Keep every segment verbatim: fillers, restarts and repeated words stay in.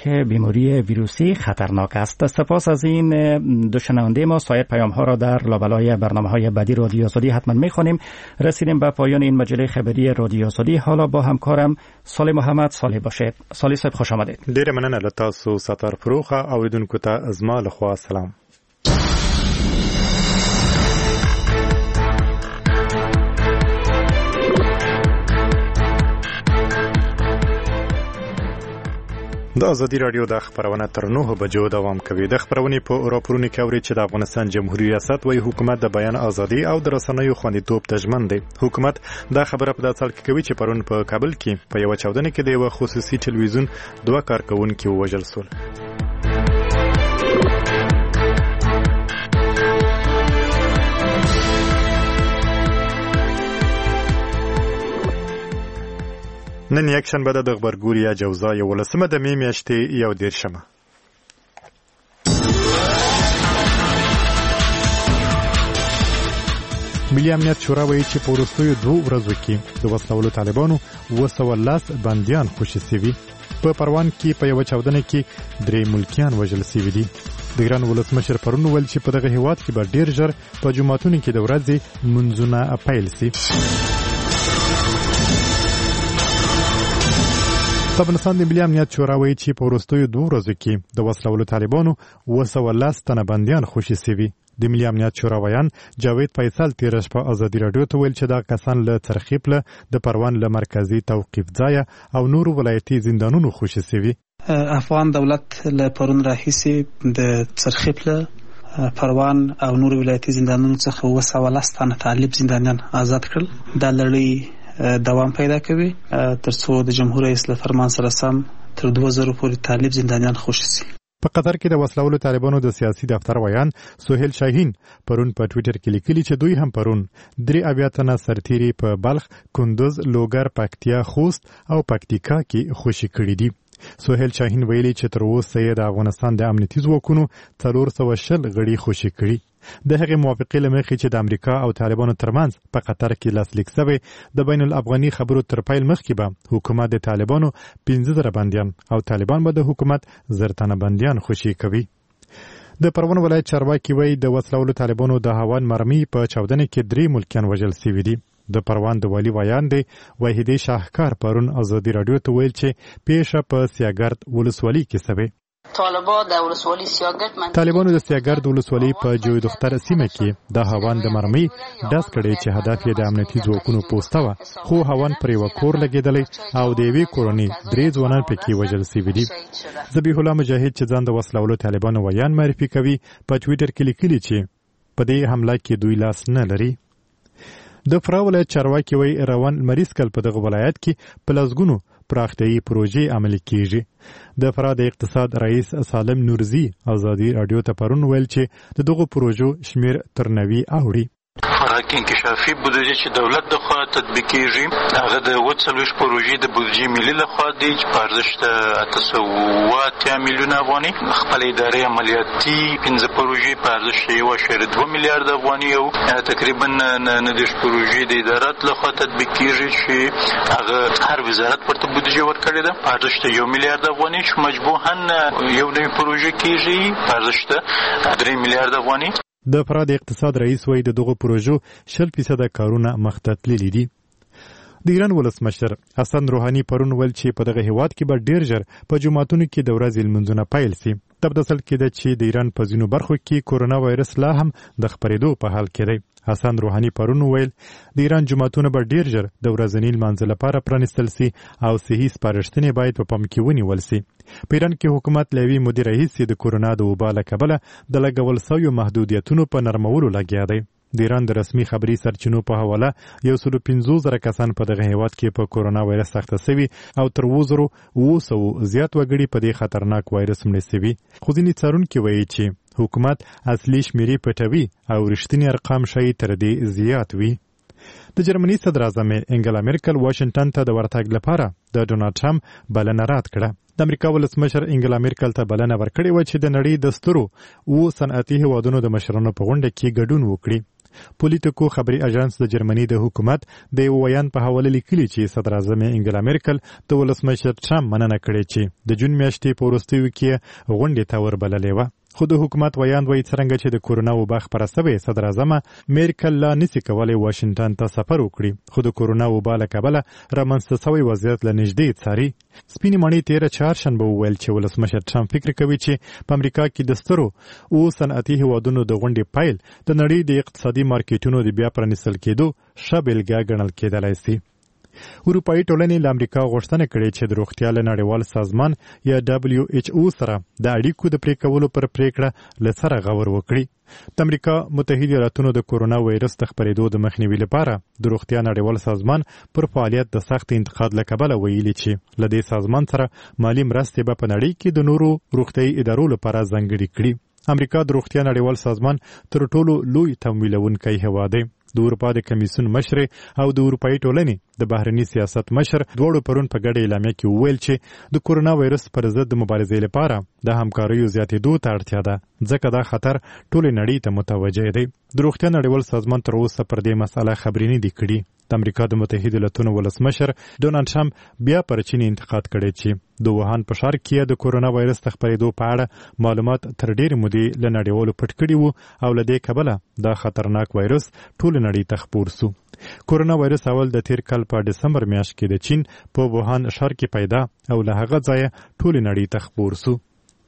که بیماری ویروسی خطرناک است. سپاس از این دو شنونده ما. سایر پیام ها را در لابلای برنامه های بعدی رادیو آزادی حتما میخوانیم. رسیدیم به پایان این مجله خبری رادیو آزادی. حالا با همکارم صالح محمد صالح باشید. صالح صاحب خوش آمدید. ډیره مننه له تاسو ستار فروخه اوریدونکو ته زما له خوا سلام. د ازادي رادیو د خبرونه تر نهه بجو دوام کوي. د خبرونې په راپورونو کې اوري چې د افغانستان جمهوریت ریاست وايي حکومت د بیان ازادي او د رسنیو خوندیتوب ته ژمن دی. حکومت دا خبره په داسې حال کې کوي چې پرون په کابل کې په یو چاودنه کې د یو خصوصي ټلویزیون دوه کارکونکي ووژل شول. نن یک شنبه د غبرګوریا جوزا یولسمه د می میاشتې یو دیرشمه. ملي امنیت شورا وایي چې په وروستیو دوو ورځو کې د وسلوالو طالبانو اوه سوه لس بندیان خوشي سوي. په پروان کې په یوه چاودنه کې درې ملکیان وژل سوي دي. د ایران ولسمشر پرون ویل چې په دغه هیواد کې به ډېر ژر په جوماتونو کې د ورځې منځونه پیل سي. د افغانستان د ملي امنیت شورا وایي چې په وروستیو دوو ورځو کې د وسلوالو طالبانو اوه سوه لس تنه بندیان خوشي سوي. د ملي امنیت شورا ویان جاوید فیصل تېره شپه ازادي راډیو ته ویل چې دا کسان له څرخیپ له د پروان له مرکزي توقیف ځایه او نورو ولایتي زندانونو خوشي سوي. افغان دولت له پرون راهیسې د څرخیپ له پروان او نورو ولایتي زندانونو څخه اوه سوه لس تنه طالب زندانیان آزاد کړل. دا لړۍ دوام پیدا کوي ترڅو د جمهور رئیس له فرمان سره سم تر دوه زره پورې طالب زندانیان خوشي شي. په قطر کې د وسلوالو طالبانو د سیاسي دفتر ویان سهیل شاهین پرون په ټوئیټر کې لیکلي چې دوی هم پرون درې اویا تنه سرتیري په بلخ، کندوز، لوګر، پکتیا، خوست او پکتیکا کې خوشي کړي دي. سهیل شاهین ویلي چې تر اوسه یې د افغانستان د امنیتي ځواکونو څلور سوه شل غړي خوشي کړي. د هغې موافقې له مخې چې د امریکا او طالبانو ترمنځ په قطر کې لاسلیک شوی د بین الافغاني خبرو تر پیل مخکې به حکومت د طالبانو پنځه زره بندیان او طالبان به د حکومت زر تنه بندیان خوشي کوي. د پروان ولایت چارواکي وایي د وسلوالو طالبانو د هاون مرمۍ په چاودنه کې درې ملکیان وژل سوي دي. د پروان د والي ویان دی وحیدې شاهکار پرون ازادي راډیو ته ویل چې پیښه په سیاګرد ولسوالۍ کې شوې. طالبانو د سیاګرد ولسوالۍ په جوی دختر سیمه کې د هاون د مرمۍ ډز کړی چې هدف یې د امنیتي ځواکونو پوسټه وه، خو هاون پر یوه کور لګېدلی او د یوې کورنۍ درې ځوانان پکې وژل سوي دي. ذبیح الله مجاهد چې ځان د وسلوالو طالبانو ویان معرفي کوي په ټویټر کې لیکلي چې په دې حمله کې دوی لاس نه لري. د فراه ولایت چارواکي وایي روان لمریز کال په دغه ولایت کې په لسګونو پراختیایي پروژې عملي کیږي. د فراه د اقتصاد رئیس سالم نورزي ازادي راډیو ته پرون ویل چې د دغو پروژو شمیر تر نوي اوړي. فراه کې انکشافي بودیجه چې دولت د خوا تطبیقېږي هغه د اووه څلوېښت پروژې د بودیجې ملي لخوا دی چې په ارزښت اته سوه اووه اتیا میلیونه افغانۍ. خپل ادارې عملیاتي پنځه پروژې په ارزښت یو اعشاریه دوه میلیارده افغانۍ او تقریبا نه دېرش پروژې د ادارات لخوا تطبیقېږي چې هغه هر وزارت ورته بودیجه ورکړې ده په ارزښت یو میلیارد افغانۍ چې مجموعاً یو نوې پروژه کېږي په ارزښت درې میلیارد افغانۍ. د فراه د اقتصاد رئیس وایي د دغو پروژو شل فیصده کارونه مخته تللي دي. د ایران ولسمشر حسن روحاني پرون ویل چې په دغه هیواد کې به ډېر ژر په جوماتونو کې د ورځې لمونځونه پیل سي. دا په داسې حال کې ده چې د ایران په ځینو برخو کې کورونا وایرس لا هم د خپرېدو په حال کې دی. حسن روحاني پرون ویل د ایران جوماتونه به ډېر ژر د ورځني لمانځه لپاره پرانیستل سي او صحي سپارښتنې باید په پام کې ونیول سي. په ایران کې حکومت له یوې مودې راهیسې د کورونا د وبا له کبله د لګول سویو محدودیتونو په نرمولو لګیا دی. د ایران د رسمي خبري سرچینو په حواله یو سلو پنځوس زره کسان په دغه هیواد کې په کورونا وایرس اخته سوي او تر اووه زرو اووه سوو زیات وګړي په دې خطرناک وایرس مړه سوي. خو ځینې څارونکي وایي چې حکومت اصلي شمیرې پټوي او رښتینی ارقام ښایي تر دې زیات وي. د جرمني صدر اعظم انګلا مرکل واشنګټن ته د ورتګ لپاره د ډونالډ ټرمپ بلنه رد کړه. د امریکا ولسمشر انګلا مرکل ته بلنه ورکړې وه چې د نړۍ د سترو اووه صنعتي هیوادونو د مشرانو په غونډه کې ګډون وکړي. پولیټیکو خبري اژانس د جرمني د حکومت د یو بیان په حواله لیکلي چې صدر اعظم انګلا میرکل د ولسمشر ټرمپ مننه کړې چې د جون میاشتې په وروستیو کې غونډې ته وربللې وه. خو د حکومت ویاند وایي څرنګه چې د کورونا وبا خپره سوې صدر اعظم میرکل لا نسي کولی واشنګټن ته سفر وکړي، خو د کورونا وبا له کبله رامنځته سوی وضعیت له نږدې څاري. سپینې مڼې تېره چهارشنبه وویل چې ولسمشر ټرمپ فکر کوي چې په امریکا کې د سترو او صنعتي هیوادونو د غونډې پیل د نړۍ د اقتصادي مارکیټونو د بیا پرانیستل کېدو ښه بېلګه ګڼل کېدلی سي. اروپایي ټولنې له امریکا غوښتنه کړې چې د روغتیا له نړیوال سازمان یا دبلیو ایچ او سره د اړیکو د پرې کولو پر پریکړه له سره غور وکړي. د امریکا متحده ایالاتونو د کورونا وایرس د خپرېدو د مخنیوي لپاره د روغتیا نړیوال سازمان پر فعالیت د سخت انتقاد له کبله ویلي چې له دې سازمان سره مالي مرستې به په نړۍ کې د نورو روغتیايي ادارو لپاره ځانګړي کړي. امریکا د روغتیا نړیوال سازمان تر ټولو لوی تمویلونکی هیواد دی. د اروپا د کمیسیون مشر او د اروپایي ټولنې د بهرني سیاست مشر دواړو پرون په ګډه اعلامیه کې وویل چې د کورونا وایرس پر ضد د مبارزې لپاره د همکاریو زیاتېدو ته اړتیا ده، ځکه دا خطر ټولې نړۍ ته متوجه دی. د روغتیا نړیوال سازمان تر اوسه پر دې مسله خبرې نه دي کړي. د امریکا د متحده ایالاتونو ولسمشر ډونالډ ټرمپ بیا پر چین انتقاد کړی چې د ووهان په ښار کې د کورونا وایرس د خپرېدو په اړه معلومات تر ډېرې مودې له نړیوالو پټ کړي وو او له دې کبله دا خطرناک وایرس ټولې نړۍ ته خپور سو. کورونا وایرس اول د تیر کال په دسمبر میاشت کې د چین په ووهان ښار کې پیدا او له هغه ځایه ټولې نړۍ ته خپور سو.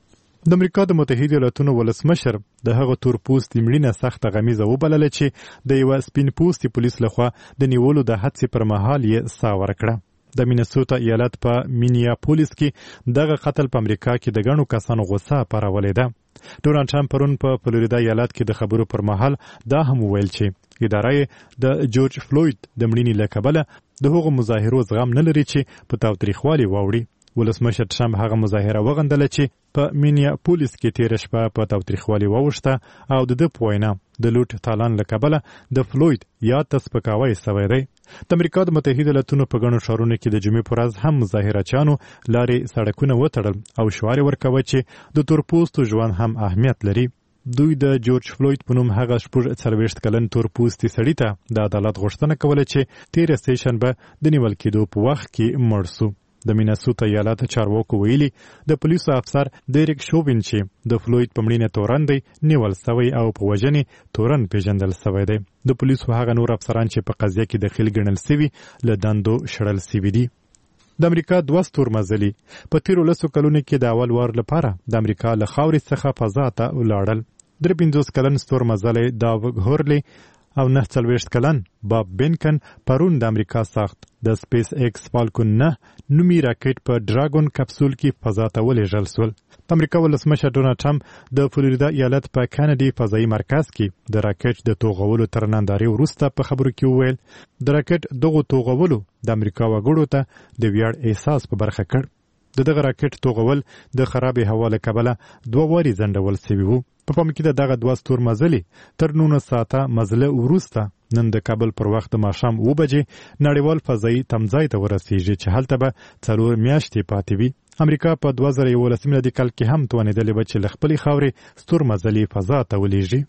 د امریکا د متحده ایالاتونو ولسمشر د هغه تور پوستي مړینه سخته غمیزه وبلله چې د یوه سپین پوستي پولیس لخوا د نیولو د هڅې پر مهال یې ساه ورکړه. د مینسوټا ایالت په مینیاپولیس کې دغه قتل په امریکا کې د ګڼو کسانو غوسه پارولې ده. ډونالډ ټرمپ پرون په فلوریدا ایالت کې د خبرو پر مهال دا هم وویل چې اداره د جورج فلوید د مړینې له کبله د هغو مظاهرو زغم نه لري چې په تاوتریخوالي واوړي. ولسمشر ټرمپ هغه مظاهره وغندله چې په مینیاپولیس کې تېره شپه په تاوتریخوالي واوښته او د ده په وینا د لوټ تالان له کبله د فلوید یاد ته سپکاوی سوی دی. د امریکا د متحده ایالاتونو په ګڼو ښارونو کې د جمعې په ورځ هم مظاهرچیانو لارې سړکونه وتړل او شعار یې ورکوه چې د تور پوستو ژوند هم اهمیت لري. دوی د جورج فلوید په نوم هغه شپږ څلوېښت کلن تور پوستي سړي ته د عدالت غوښتنه کوله چې تېره سېشنبه د نیول کېدو په وخت کې مړ سو. د مینسوټا ایالت چارواکو ویلي د پولیسو افسر ډیریک شوبین چې د فلوید په مړینه تورن دی نیول سوی او په وژنې تورن پیژندل سوی دی. د پولیسو هغه نور افسران چې په قضیه کې دخیل ګڼل سوي له دندو شړل سوي دي. د امریکا دوه ستورمزلي په تیرو لسو کلونو کې د اول وار لپاره د امریکا له خاورې څخه فضا ته ولاړل. درې پنځوس کلن ستورمزلی داوګ هورلي او نه څلوېښت کلن باب بینکن پرون د امریکا ساخت د سپیس ایکس فالکون نه نومي راکټ په ډراګون کپسول کې فضا ته ولېږل سول. د امریکا ولسمشر ډونالډ ټرمپ د فلوریدا ایالت په کینیډي فضایي مرکز کې د راکټ د توغولو تر نندارې وروسته په خبرو کې وویل د راکټ دغو توغولو د امریکا وګړو ته د ویاړ احساس په برخه کړ. د دغه راکټ توغول د خرابې هوا له کبله دوه وارې ځنډول سوي وو. په پام کې د دغه دوه ستورمزلي تر نولس ساعته مزله وروسته نن د کابل پر وخت د ماښام اوه بجې نړیوال فضایي تمځای ته ورسیږي چې هلته به څلور میاشتې پاتې وي. امریکا په دوه زره یولس میلادي کال کې هم توانېدلې وه چې له خپلې خاورې ستورمزلي فضا ته ولېږي.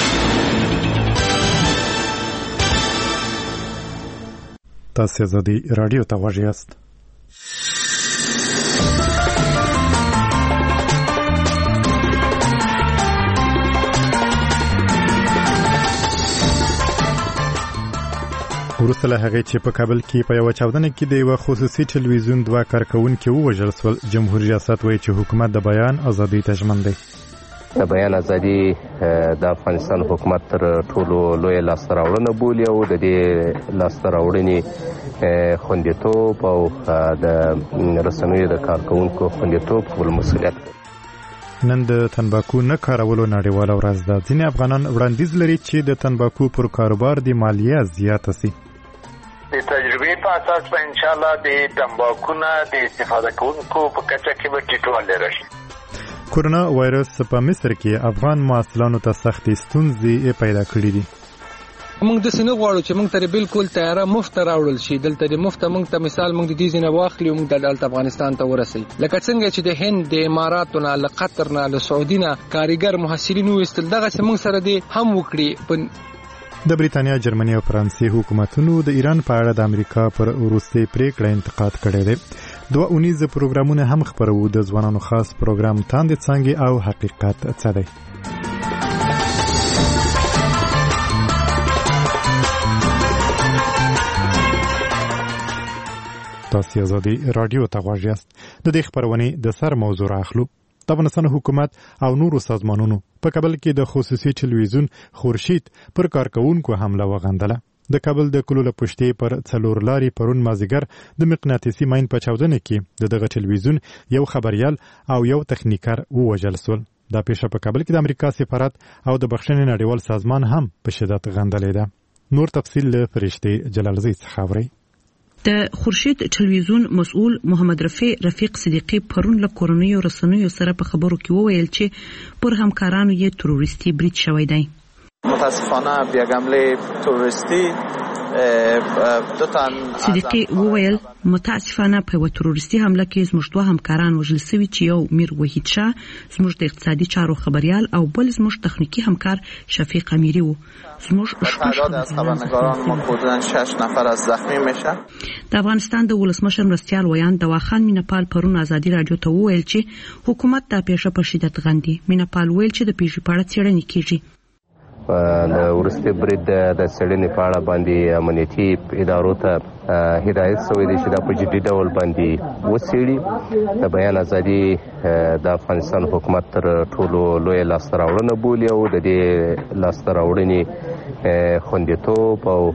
تاسې زدی راډیو ته غوږ یاست. وروسته له هغې چې په کابل کې په یوه چاودنه کې د یوه خصوصي ټلویزیون دوه کارکوونکي ووژل سول، جمهوریت ریاست وایي چې حکومت د بیان ازادۍ ته ژمن دی. د بیان ازادي د افغانستان حکومت تر ټولو لویه لاسته راوړنه بولي او د دې لاسته راوړنې خوندیتوب او د رسنیو د کارکوونکو خوندیتوب خپل مسؤلیت. نن د تنباکو نه کارولو نړیواله ورځ ده. ځینې افغانان وړاندیز لري چې د تنباکو پر کاروبار د مالیه زیاته سي. د تجربې په اساس به انشاءالله د تنباکو نه د استفاده کوونکو په کچه کې به ټیټوالی راشي. کورونا وایرس په مصر کې افغان محصلانو ته سختې ستونزې پیدا کړې دي. موږ د سینې غواړو چې موږ ته بالکل تیاره مفت راوړل شي. دلته د مفت موږ ته مثال موږ د دې ځینه واخلي موږ د دلته افغانستان ته ورسي. لکه څنګه چې د هند د اماراتو نه له قطر نه له سعودي نه کاریګر محصلین وستل دغه موږ سره دې هم وکړي. د بریتانیا، جرمني او فرانسې حکومتونو د ایران په اړه د امریکا پر وروستۍ پریکړه انتقاد کړی دی. دوه اونیز پروګرامونه هم خپرو د ځوانانو خاص پروګرام تاندې څانګې او حقیقت څه دی. تاسو آزادي رادیو ته غواړئ. د دې خبرونې د سر موضوع اخلو. د افغانستان حکومت او نورو سازمانونو په کابل کې د خصوصي ټلویزیون خورشید پر کارکونکو حمله وغندله. د کابل د کلو له پشتې پر څلور لاري پرون مازیګر د مقناطیسي ماین په چاودنه کې د دغه ټلویزیون یو خبريال او یو تخنیکر ووژل شول. دا پیښه په کابل کې د امریکا سفارت او د بخښنې نړیوال سازمان هم په شدت غندلې ده. نور تفصیل له فرشتي جلالزی څخه اورئ. د خورشید ټلویزیون مسؤل محمد رفیع رفیق صدیقی پرون له کورنیو رسنیو سره په خبرو کې وویل چې پر همکارانو یې تروریستي برید شوی دی. متاسفانه بیا حمله تروریستی دو تن صدیقی وویل متاسفانه په یو تروریستي حمله کې زموږ دوه همکاران وژل شوي چې یو میر وحید شاه زموږ د اقتصادي چارو خبريال او بل زموږ تخنیکی همکار شفیق امیری وو. زموږ تعداد از خبرنگاران ما حدوداً شش نفر از زخمی میشه. د افغانستان د ولسمشر مرستیال ویان دواخان مینپال پرون ازادي رادیو ته وویل چې حکومت دا پیښه په شدت غندي. مینپال ویل چې د پیښې په اړه څېړنې کیږي. د ورسته برید د سړنې په اړه باندې امنیتي ادارو ته هدایت شوی دی چې دا په جدي ډول باندې وڅېړي. د بیان ازادي د افغانستان حکومت تر ټولو لوی لاسته راوړنه بولي او د دې لاسته راوړنې خوندیتوب او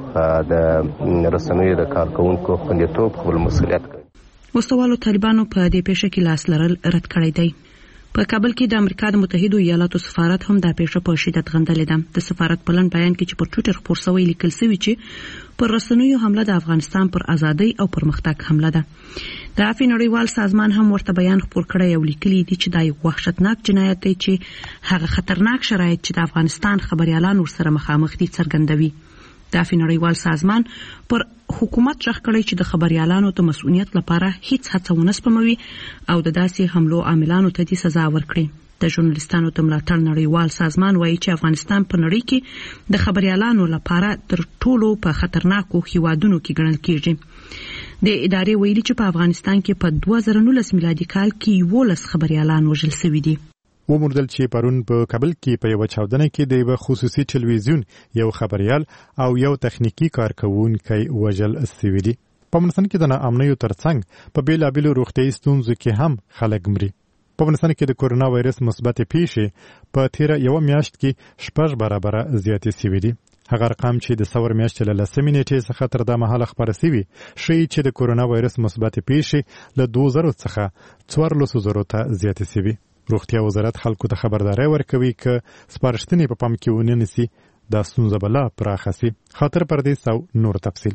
د رسنیو د کارکونکو خوندیتوب خپل مسؤلیت کوي. وسوالو طالبانو په دې پیښه کې لاس لرل رد کړی دی. په کابل کې د امریکا د متحده ایالاتو سفارت هم دا پیښه په شدت غندلې ده. د سفارت په لن بیان کې چې پر ټویټر خپور شوی لیکل شوی چې پر رسنیو حمله د افغانستان پر ازادۍ او پرمختګ حمله ده. د عفوي نړیوال سازمان هم ورته بیان خپور کړی او لیکلي دي چې دا یو وحشتناک جنایت دی چې هغه خطرناک شرایط چې د افغانستان خبريالان ورسره مخامخ دي څرګندوي. د عفوي نړیوال سازمان پر حکومت ځخ کړی چې د خبريالانو ته مسؤلیت لپاره هیڅ هڅه ونه سپموي او د داسې حملو عاملانو ته دي سزا ورکړي. د ژورنالیستانو ته ملاتړ نړیوال سازمان وایي چې افغانستان په نړۍ کې د خبريالانو لپاره تر ټولو په خطرناکو هیوادونو کې ګڼل کیږي. د ادارې ویلي چې په افغانستان کې په دوه زره نولس میلادي کال کې یولس خبريالان وژل شوي دي. ومردل چې پرون په کابل کې په یو چاودنه کې د یو خصوصي ټلویزیون یو خبريال او یو تخنیکی کارکونکی وژل شوی دی. په افغانستان کې د ناامنیو ترڅنګ په بیلابیلو روغتیايي ستونزو کې هم خلک مري. په افغانستان کې د کورونا وایرس مثبت پیښې په تیر یو میاشت کې شپږ برابره زیاتې شوې دي. هغه ارقام چې د څور میاشتې له لسمې نیټې څخه تر دا مهاله خبره شوي ښیي چې د کورونا وایرس مثبت پیښې له دوه زرو څخه څوارلسو زرو ته زیاتې شوي. روغتیا وزارت خلکو ته خبرداري ورکوي چې سپارښتنې په پام کې ونیول شي دا ستونزه به لا پراخه شي. خاطر پردیس او نور تفصیل.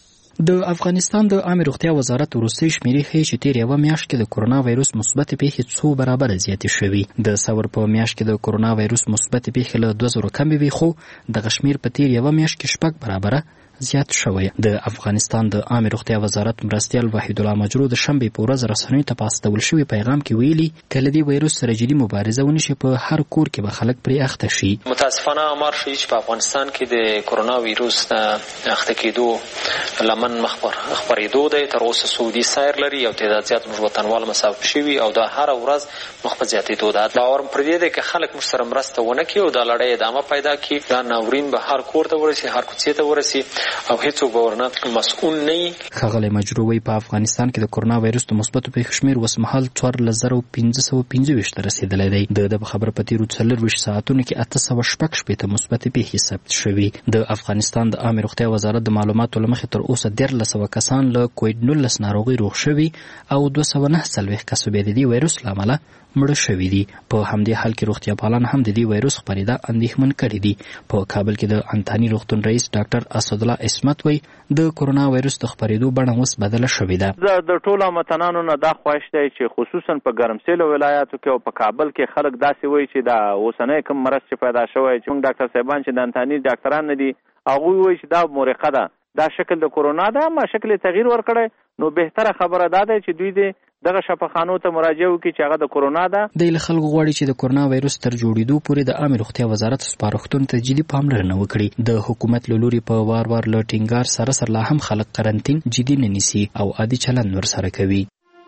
د افغانستان د عامه روغتیا وزارت وروستي شمیرې ښیي چې تیر یوه میاشت کې د کورونا وایرس مثبت پیښې څو برابره زیاتې شوي. د ثور په میاشت کې د کورونا وایرس مثبت پیښې له دوه زرو کمې وي، خو دغه شمیر په تیر یوه میاشت کې شپږ برابره زیات شوی. د افغانستان د عامه روغتیا وزارت مرستیال وحید الله مجرو د شنبې په ورځ رسنیو ته په استول شوي پیغام کې ویلي کله دې وایرس سره جدي مبارزه ونشي په هر کور کې به خلک پرې اخته شي. متاسفانه امر شي چې په افغانستان کې د کورونا وایرس اخته کېدو لمن مخبر خبرېدو دی. تر اوسه سعودي سایر لري او تعداد زیات موږ وطنوال مصاب شوي او دا هر ورځ مخ په زیاتېدو ده. باور پر دې دی که خلک موږ سره مرسته ونه کړي او دا لړۍ ادامه پیدا کړي، دا ناورین به هر کور ته ورسي، هر کوڅې ته ورسي او هیڅوک مسؤل نه. ښاغلی مجرو وایي په افغانستان کې د کورونا وایرس د مثبتو پیښو شمېر اوسمهال څوارلس زره پنځه سوه پنځه ویشت ته رسېدلی دی. د ده په خبره په تېرو څلرویشت ساعتونو کې اته سوه شپږ شپېته مثبتې پیښې ثبت شوي. د افغانستان د عامې روغتیا وزارت د معلوماتو له مخې تر اوسه دیارلس سوه کسان له کوویډ نولس ناروغۍ روغ شوي او دوه سوه نهه څلوېښت کسو بیا د دې وایرس له امله مړه شوي دي. په همدې حال کې روغتیا پالان هم د دې وایرس خپرېدا اندېښمن کړي دي. په کابل کې د انتاني روغتون رئیس ډاکټر اسدالله اسمت وایي د کورونا وایرس د خپرېدو بڼه اوس بدله شوې ده. د ټولو هموطنانو نه دا خواهش دی چې خصوصا په ګرمسیلو ولایاتو کې او په کابل کې خلک داسې وایي چې دا اوسنی کوم مرض چې پیدا شوی چې موږ ډاکټر صاحبان چې د انتاني ډاکټران نه دي هغوی وایي چې دا مرقه ده، دا شکل د کورونا ده، اما شکل تغییر ورکړی. نو بهتره خبره دا ده چې دوی د دغه شفاخانو ته مراجعه وکړي چې هغه د کرونا ده. د خلکو غواړي چې د کرونا وایروس تر جوړېدو پورې د عامه روغتیا وزارت سپارښتنو ته جدي پاملرنه وکړي. د حکومت له لوري په وار وار له ټینګار سره سره لا هم خلک قرنطین جدي نه نیسي او عادي چلند ورسره کوي.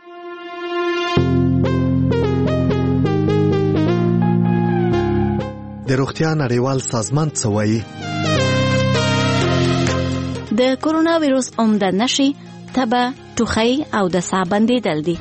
د روغتیا نړیوال سازمان څه وایي؟ د کرونا وایروس عمده نښې تبه، ټوخی او د ساه بندېدل دي.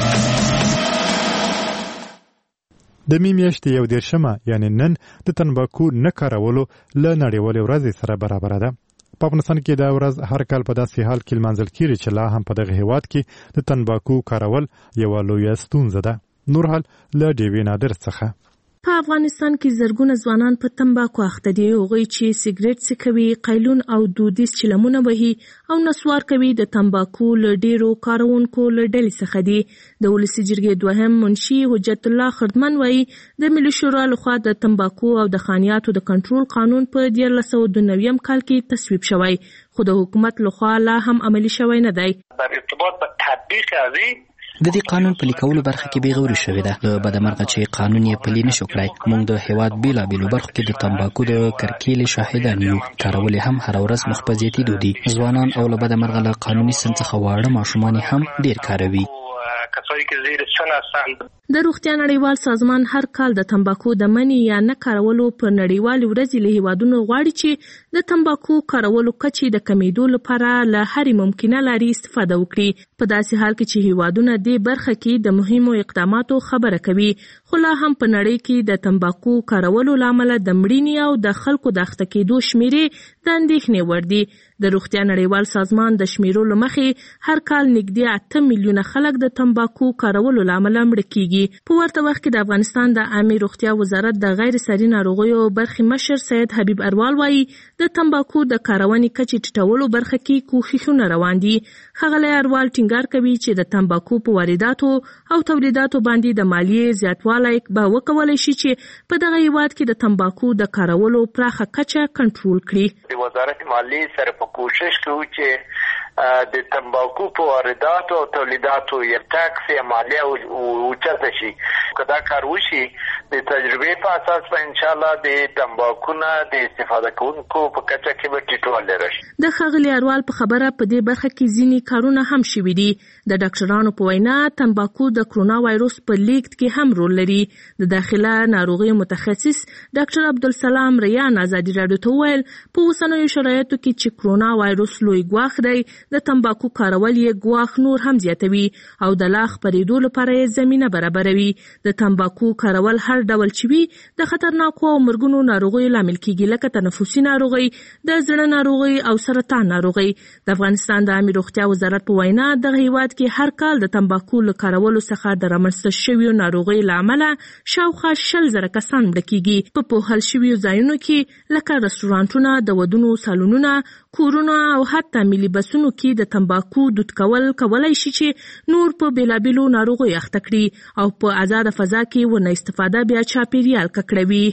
د می میاشتې یو دېرشمه یعنی نن د تنباکو نه کارولو له نړیوالې ورځې سره برابره ده. په افغانستان کې دا ورځ هر کال په داسې حال کې لمانځل کېږي چې لا هم په دغه هېواد کې د تنباکو کارول یوه لویه ستونزه ده. نور حال له ډیوې نادر څخه. په افغانستان کې زرګونه ځوانان په تنباکو اخته دي. هغوی چې سیګریټ څکوي، قیلون او دودیز چلمونه وهي او نسوار کوي د تنباکو له ډیرو کارونکو له ډلې څخه دي. د ولسي جرګې دوهم منشي حجت الله خردمن وایي د ملي شورا لخوا د تنباکو او د خانیاتو د کنټرول قانون په دیارلس سوه دوه نوي کال کې تصویب شوی، خو د حکومت لخوا لا هم عملي شوی نه دی. در ارتباط به تطبیق ازی د دې قانون پلي کولو برخه کې بیغوري شوې ده. د بدمرغه چې قانون یې پلي نشو کړی. موږ د هیواد بیلابیلو برخو کې د تنباکو د کرکیلې شاهدان یو. کارول هم هر ورځ مخ په زیاتېدو دي. ځوانان او له بدمرغه له قانوني سن څخه واړه ماشومان هم ډیر کاروي. کسایی که زیر سن هستند. د روغتیا نړیوال سازمان هر کال د تنباکو د منع یا نه کارولو په نړیوالې ورځې له هیوادونو غواړي چې د تنباکو کارولو کچې د کمیدو لپاره له هرې ممکنه لارې استفاده وکړي. په داسې حال کې چې هیوادونه دې برخه کې د مهمو اقداماتو خبره کوي، خو لا هم په نړۍ کې د تنباکو کارولو له امله د مړینې او د خلکو د اخته کېدو شمیرې د اندېښنې وړ دي. د روغتیا نړیوال سازمان د شمیرو له مخې هر کال نږدې اته میلیونه خلک د تنباکو کارولو له امله مړه کېږي. په ورته وخت کې د افغانستان د عامه روغتیا وزارت د غیر ساري ناروغیو برخې مشر سید حبیب اروال وایي د تنباکو د کارونې کچې ټیټولو برخه کې کوښښونه روان دي. ښاغلی اروال ټینګار کوي چې د تنباکو په وارداتو او تولیداتو باندې د مالیې زیاتوالی به وکولی شي چې په دغه هیواد کې د تنباکو د کارولو پراخه کچه کنټرول کړي. د وزارت مالیې سره په کوشش کوي چې د تنباکو په وارداتو او تولیداتو یې ټکس یا مالیه اوچته شي. که دا کار وشي د تجربې په اساس به انشاءالله د تنباکو نه د استفاده کوونکو په کچه کې به ټیټوالی راشي. د ښاغلي اروال په خبره په دې برخه کې ځینې کارونه هم شوي دي. د ډاکټرانو په وینا تنباکو د کرونا وایروس په لیږد کې هم رول لري. د داخله ناروغیو متخصص ډاکټر عبدالسلام ریان ازادي راډیو ته وویل په اوسنیو شرایطو کې چې کرونا وایروس لوی ګواښ دی، د تنباکو کارول یې ګواښ نور هم زیاتوي او د لا خپرېدو لپاره یې زمینه برابروي. د تنباکو کارول هر ډول چې وي د خطرناکو او مرګونو ناروغیو لامل کیږي، لکه تنفسي ناروغي، د زړه ناروغي او سرطان ناروغي. د افغانستان د عامه روغتیا وزارت په وینا دغه هیواد کې هر کال د تنباکو له کارولو څخه د رامنځته شویو ناروغیو له امله شاوخوا شل زره کسان مړه کیږي. په پوښل شویو ځایونو کې لکه رستورانټونه، د ودونو سالونونه، کورونه او حتی ملي بسونو کې د تنباکو دود کول کولای شي چې نور په بیلابیلو ناروغیو اخته کړي او په آزاده فضا کې ونه استفاده بیا چاپیریال ککړوي.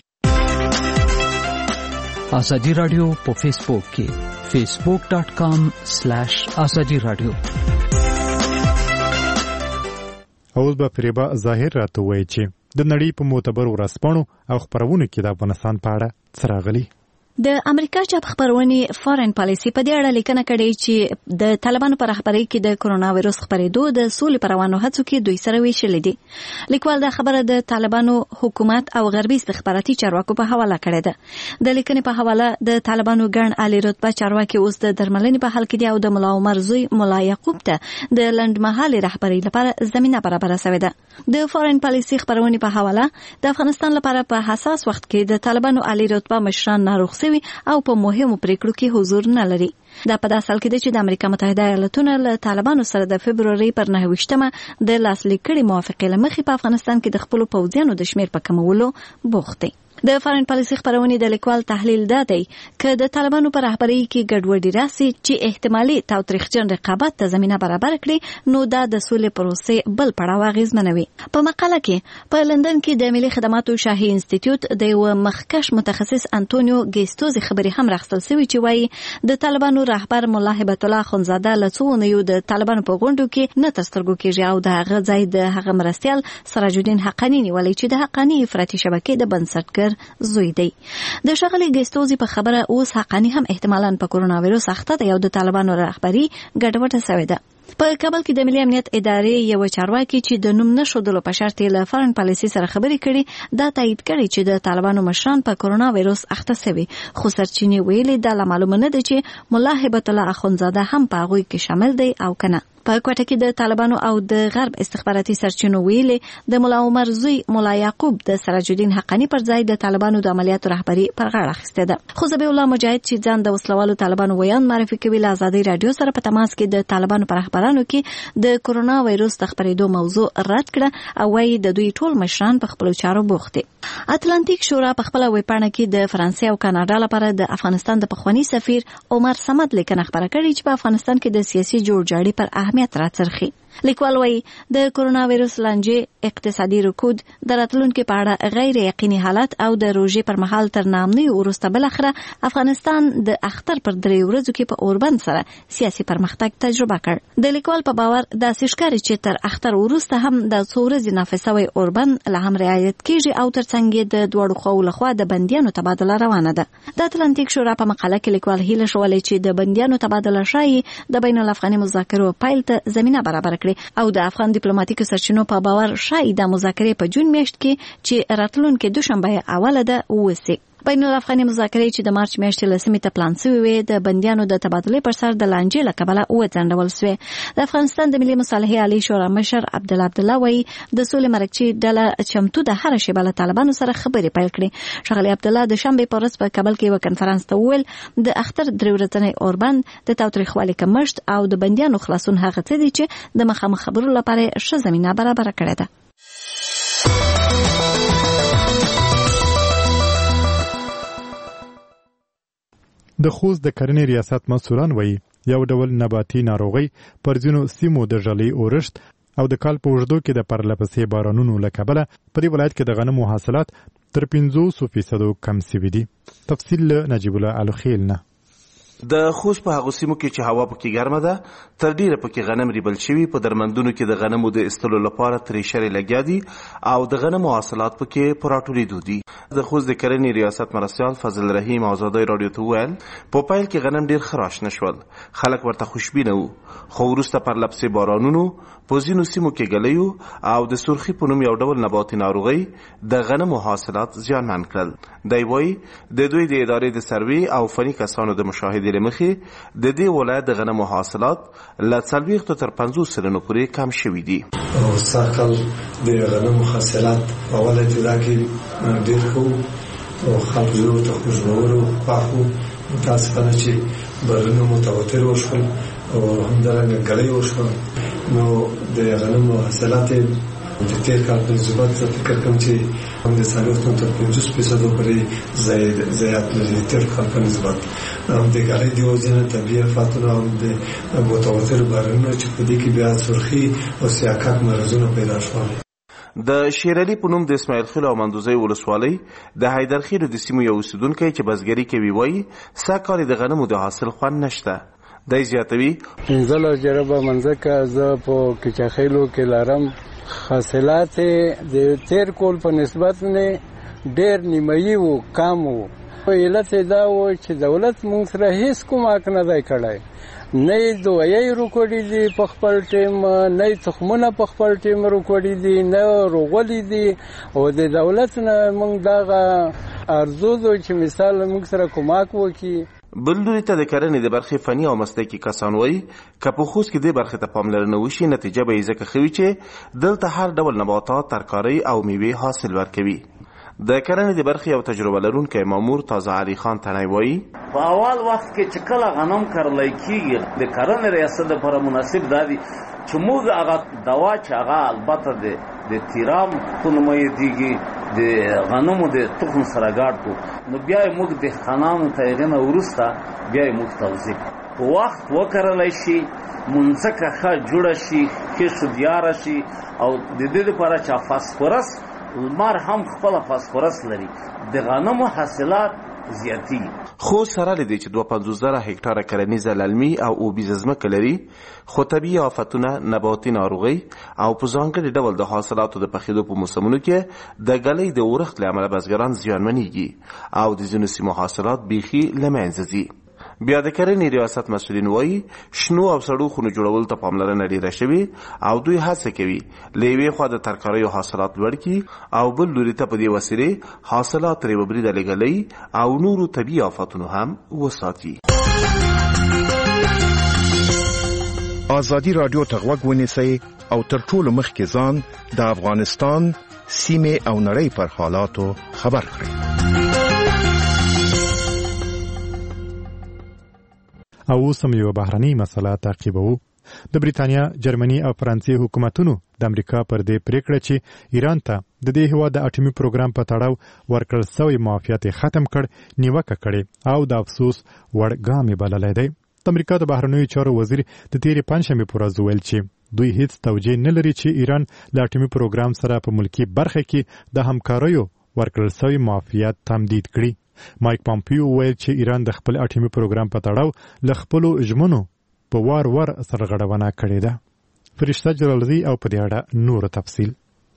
آزادی رادیو په فیسبوک کې فیسبوک ډاٹ کام سلیش آزادی رادیو. اوس به فریبا ظاهر راته وایي چې د نړۍ په معتبرو ورځپاڼو او خپرونو کې د افغانستان په اړه څه راغلي. د امریکا چاپ خبرونې فارن پالیسي په دې اړه لیکنه کړې چې د طالبانو پر رهبرۍ کې د کرونا وایروس خپرېدو د سولې پر روانو هڅو کې دوی سره ویشلې دي. لیکوال دا خبره د طالبانو حکومت او غربي استخباراتي چارواکو په حواله کړې ده. د لیکنې په حواله د طالبانو ګڼ عالی رتبه چارواکي اوس د درملنې په حال کې دي او د ملا عمر زوی ملا یعقوب ته د لنډمهالې رهبرۍ لپاره زمینه برابره شوې ده. د فارن پالیسي خبرونې په حواله د افغانستان لپاره په حساس وخت کې د طالبانو عالی رتبه مشران ناروغ او په مهمو پریکړو کې حضور نه لري. دا په داسې حال کې دی چې د امریکا متحده ایالاتونو له طالبانو سره د فبروري پر نهه ویشتمه د لاسلیک کړي موافقې له مخې په افغانستان کې د خپلو پوځیانو د شمیر په کمولو بوخت دی. د فارن پالیسي خبرونې د لیکوال تحلیل دادی چې د طالبانو پر رهبرۍ کې ګډوډي راسي چې احتمالي تاوتریخجن رقابت ته زمينه برابر کړي نو دا د سولې پروسې بل پړاو اغیزمنوي. په مقاله کې په لندن کې د ملي خدماتو شاهي انسټیټیوټ د یو مخکش متخصص انټونیو ګیستوزي خبري هم راغستل شوی چې وایي د طالبانو رهبر مولا هبت الله خنزاده لڅونه یو د طالبانو په غونډو کې نه ترسترګو کېږي او د هغه ځای د هغه مرستيال سراج الدین حقانی نیولې چې د حقانی افراطي شبکې د بنسټګر زوی دی. د شغلي ګیستوزي په خبره اوس حقانی هم احتمالاً په کورونا وایروس اخته دی او د طالبانو رهبری ګډوډه شوې ده. په کابل کې د ملي امنیت ادارې یو چارواکي چې د نوم نشودلو په شرط له فارن پالیسي سره خبرې کړي دا تایید کړي چې د طالبانو مشران په کورونا وایروس اخته شوي، خو سرچینې ویلي دا معلومه نه ده چې مولا هبت الله اخونزاده هم په هغوی کې شامل دی او کنه. په کوټه کې د طالبانو او د غرب استخباراتي سرچینو ویلي د مولا عمر زوی مولا یعقوب د سراج الدین حقانی پر ځای د طالبانو د عملیاتو رهبری پر غاړه اخیسته ده. خو ذبیح الله مجاهد چې ځان د وسلوالو طالبانو ویان معرفي کوي له ازادي رادیو سره په تماس کې د طالبانو پر رهبرانو کې د کورونا وایروس د خپرېدو موضوع رد کړه او وايي د دوی ټول مشران په خپل چارو بوخت دي. اتلانتیک شورا په خپل ویبپاڼه کې د فرانسې او کاناډا لپاره د افغانستان د پخوانی سفیر عمر صمد لیکنه خبره کړې چې په افغانستان کې د سیاسي جوړجاړي پر اهمیت راڅرخي. لیکوال وايي د کورونا وایروس لانجې اقتصادي رکود د راتلونکو په اړه غیر یقیني حالت او د روژې پر مهال تر نامنۍ وروسته بل اخره افغانستان د اختر پر درې ورځو کې په اوربند سره سیاسي پرمختګ تجربه کړ. د لیکوال په باور د سشکاري چې تر اختر وروسته هم د څو ورځې نافذوي اوربند له هم رعایت کیږي او ترڅنګ د دوړو خو لخوا د بنديانو تبادله روانه ده. د اتلانتیک شورا په مقاله کې لیکوال هیله شولې چې د بنديانو تبادله شایي د بین الافغاني مذاکرو پیل ته زمينه برابر او د افغان ډیپلوماټیکو سرچینو په باور شاید د مذاکرې په جون میاشت کې چې راتلونکي دوشنبه اوله ده وسی. بین الافغاني مذاکرې چې د مارچ میاشتې لسمې ته پلان شوی وي د بنديانو د تبادلې پر سر د لانجې له کبله وځنډول شوې. د افغانستان د ملي مصالحې عالی شورا مشر عبدالله عبدالله وایي د سولې مرکچي ډله چمتو د هر شی بل طالبانو سره خبرې پیل کړې. شغلی عبدالله د شنبه په ورځ په کابل کې یو کنفرانس ته وویل د اختر درې ورځنی اوربند د تاوتریخوالي کمښت او د بنديانو خلاصون هغه څه دي چې د مخامخ خبرو لپاره ښه زمينه برابر کړې ده. د خوست د کرنې ریاست مسؤلان وایي یو ډول نباتي ناروغي پر ځینو سیمو د ژلۍ اورښت او د کال په اوږدو کې د پرلپسې بارانونو له کبله په دې ولایت کې د غنمو حاصلات تر پنځوس فیصدو کم سوي دي. تفصیل له نجیب الله الخیل نه. د خوست په هغو سیمو کې چې هوا پکې ګرمه ده تر ډیره پکې غنم ریبل شوي، په درمندونو کې د غنمو د ایستلو لپاره تریشرې لګیا دي او د غنمو حاصلات پکې په راټولېدو دي. د خوست د کرنې ریاست مرستیال فضل رحیم ازادي رادیو ته وویل په پیل کې غنم ډیر ښه راشنه شول، خلک ورته خوشبینه وو، خو وروسته پرلپسې بارانونو په ځینو سیمو کې ګلیو او د سرخي په نوم یو ډول نباتي ناروغي د غنمو حاصلات زیانمن کړل. دی وایي د دوی د ادارې د سروې او فني کسانو د مشاهدې له مخې د دې ولایت د غنمو حاصلات له څلوېښتو تر پنځوس سلنو پورې کم شوي دي. سږکال د غنمو حاصلات په اوله ابتدا کې ډېر ښه او خلکو زړونو ته خوشبور و، خوښ وو. متاسفانه چې بارانونه متواتر وشول او همدارنګه ګلۍ وشول نو د غنمو حاصلات د تیر کال په نسبت زه فکر کوم چې هم د څلوېښتو تر پنځوس فیصدو پورې زیات زیات لري تیر کال په نسبت. هم د ګلۍ د وجې نه طبیعي آفاتونه هم د متواتر بارانونه چې په دې کې بیا سرخي او سیاکک مرضونه پیدا شول. د شیر علي په نوم د اسماعیل خیل او مندوزۍ ولسوالۍ د حیدرخیلو د سیمو یو اوسیدونکی چې بزګري کوي وایي سږ کال د غنمو د حاصل خوند نشته. دی زیاتوي پنځلس جربه منځکه زه په کچاخیلو کې لرم، حاصلات د تیر کال په نسبت نه ډېر نیمایي و، کم و. علت دا و چې دولت موږ سره هیڅ کوم حق نه دی کړی، نه یې دوایي روکړي دي په خپل ټیم، نه یې تخمونه په خپل ټیم روکړي دي، نه روغلي دي. او د دولت نه موږ دغه ارزو دو چې مثال موږ سره کومک وکړي. بل لوري ته د کرنې د برخې فني او مسلکي کسان وایي که په خوست کې دې برخې ته پاملرنه وشي نتیجه به یې ځکه ښه وي چې دلته هر ډول نباتات، ترکارۍ او میوې حاصل ورکوي. د کرنې د برخې یو تجربه لرونکی مامور تازه علي خان تڼۍ وایي په اول وخت کې چې کله غنم کرلی کېږي د کرنې ریاست لپاره مناسب دا دي چې موږ هغه دوا چې هغه البته د د تیرام په نوم یادېږي د غنمو د تخم سره ګډ کو نو بیا یې موږ دهقانانو ته هغې نه وروسته بیا یې موږ توضیح کړو په وخت وکرلی شي منځکه ښه جوړه شي ښه شودیاره شي او د دې لپاره چې فاسفورس لمر هم خپله فاسفورس لري د غنمو حاصلات زیاتی خو سره لدی چې دوه پنځوس زره هکټاره کرنیزه للمي او اوبیزه ځمکه لري خو طبیعي آفتونه نباتي ناروغۍ او په ځانګړي ډول د حاصلاتو د پخېدو په موسمونو کې د ږلۍ د اورښت له امله بزګران زیانمنېږي او د ځینو سیمو حاصلات بیخي له منځه ځي. بیا د کرنې ریاست مسؤلین وایي شنو او سړو خونو جوړولو ته پاملرنه ډېره شوې او دوی هڅه کوي له یوې خوا د ترکاریو حاصلات لوړ کړي او بل لوري ته په دې وسیلې حاصلات ترې وبریده له ږلۍ او نورو طبیعي آفتونو هم وساتي. ازادي راډیو ته غوږ ونیسئ او تر ټولو مخکې ځان د افغانستان سیمې او نړۍ پر حالاتو خبر کړئ. او اوس هم یو بهرنۍ مسله تعقیبوو. د بریتانیا، جرمني او فرانسې حکومتونو د امریکا پر دې پریکړه چې ایران ته د دې هېواد د اټومي پروګرام په تړاو ورکړل سوی معافیت ختم کړ نیوکه کړې او د افسوس وړ ګام یې بللی دی. د امریکا د بهرنیو چارو وزیر د تېرې پنجشنبې په ورځ وویل چې دوی هیڅ توجیه نه لري چې ایران له اټومي پروګرام سره په ملکي برخه کې د همکاریو ورکړل سوی معافیت تمدید کړي. مایک پامپیو وویل چې ایران د خپل اټومي پروګرام په تړاو له خپلو ژمنو په وار وار سرغړونه کړې ده. فرشته جلالزی او په دې اړه نور تفصیل.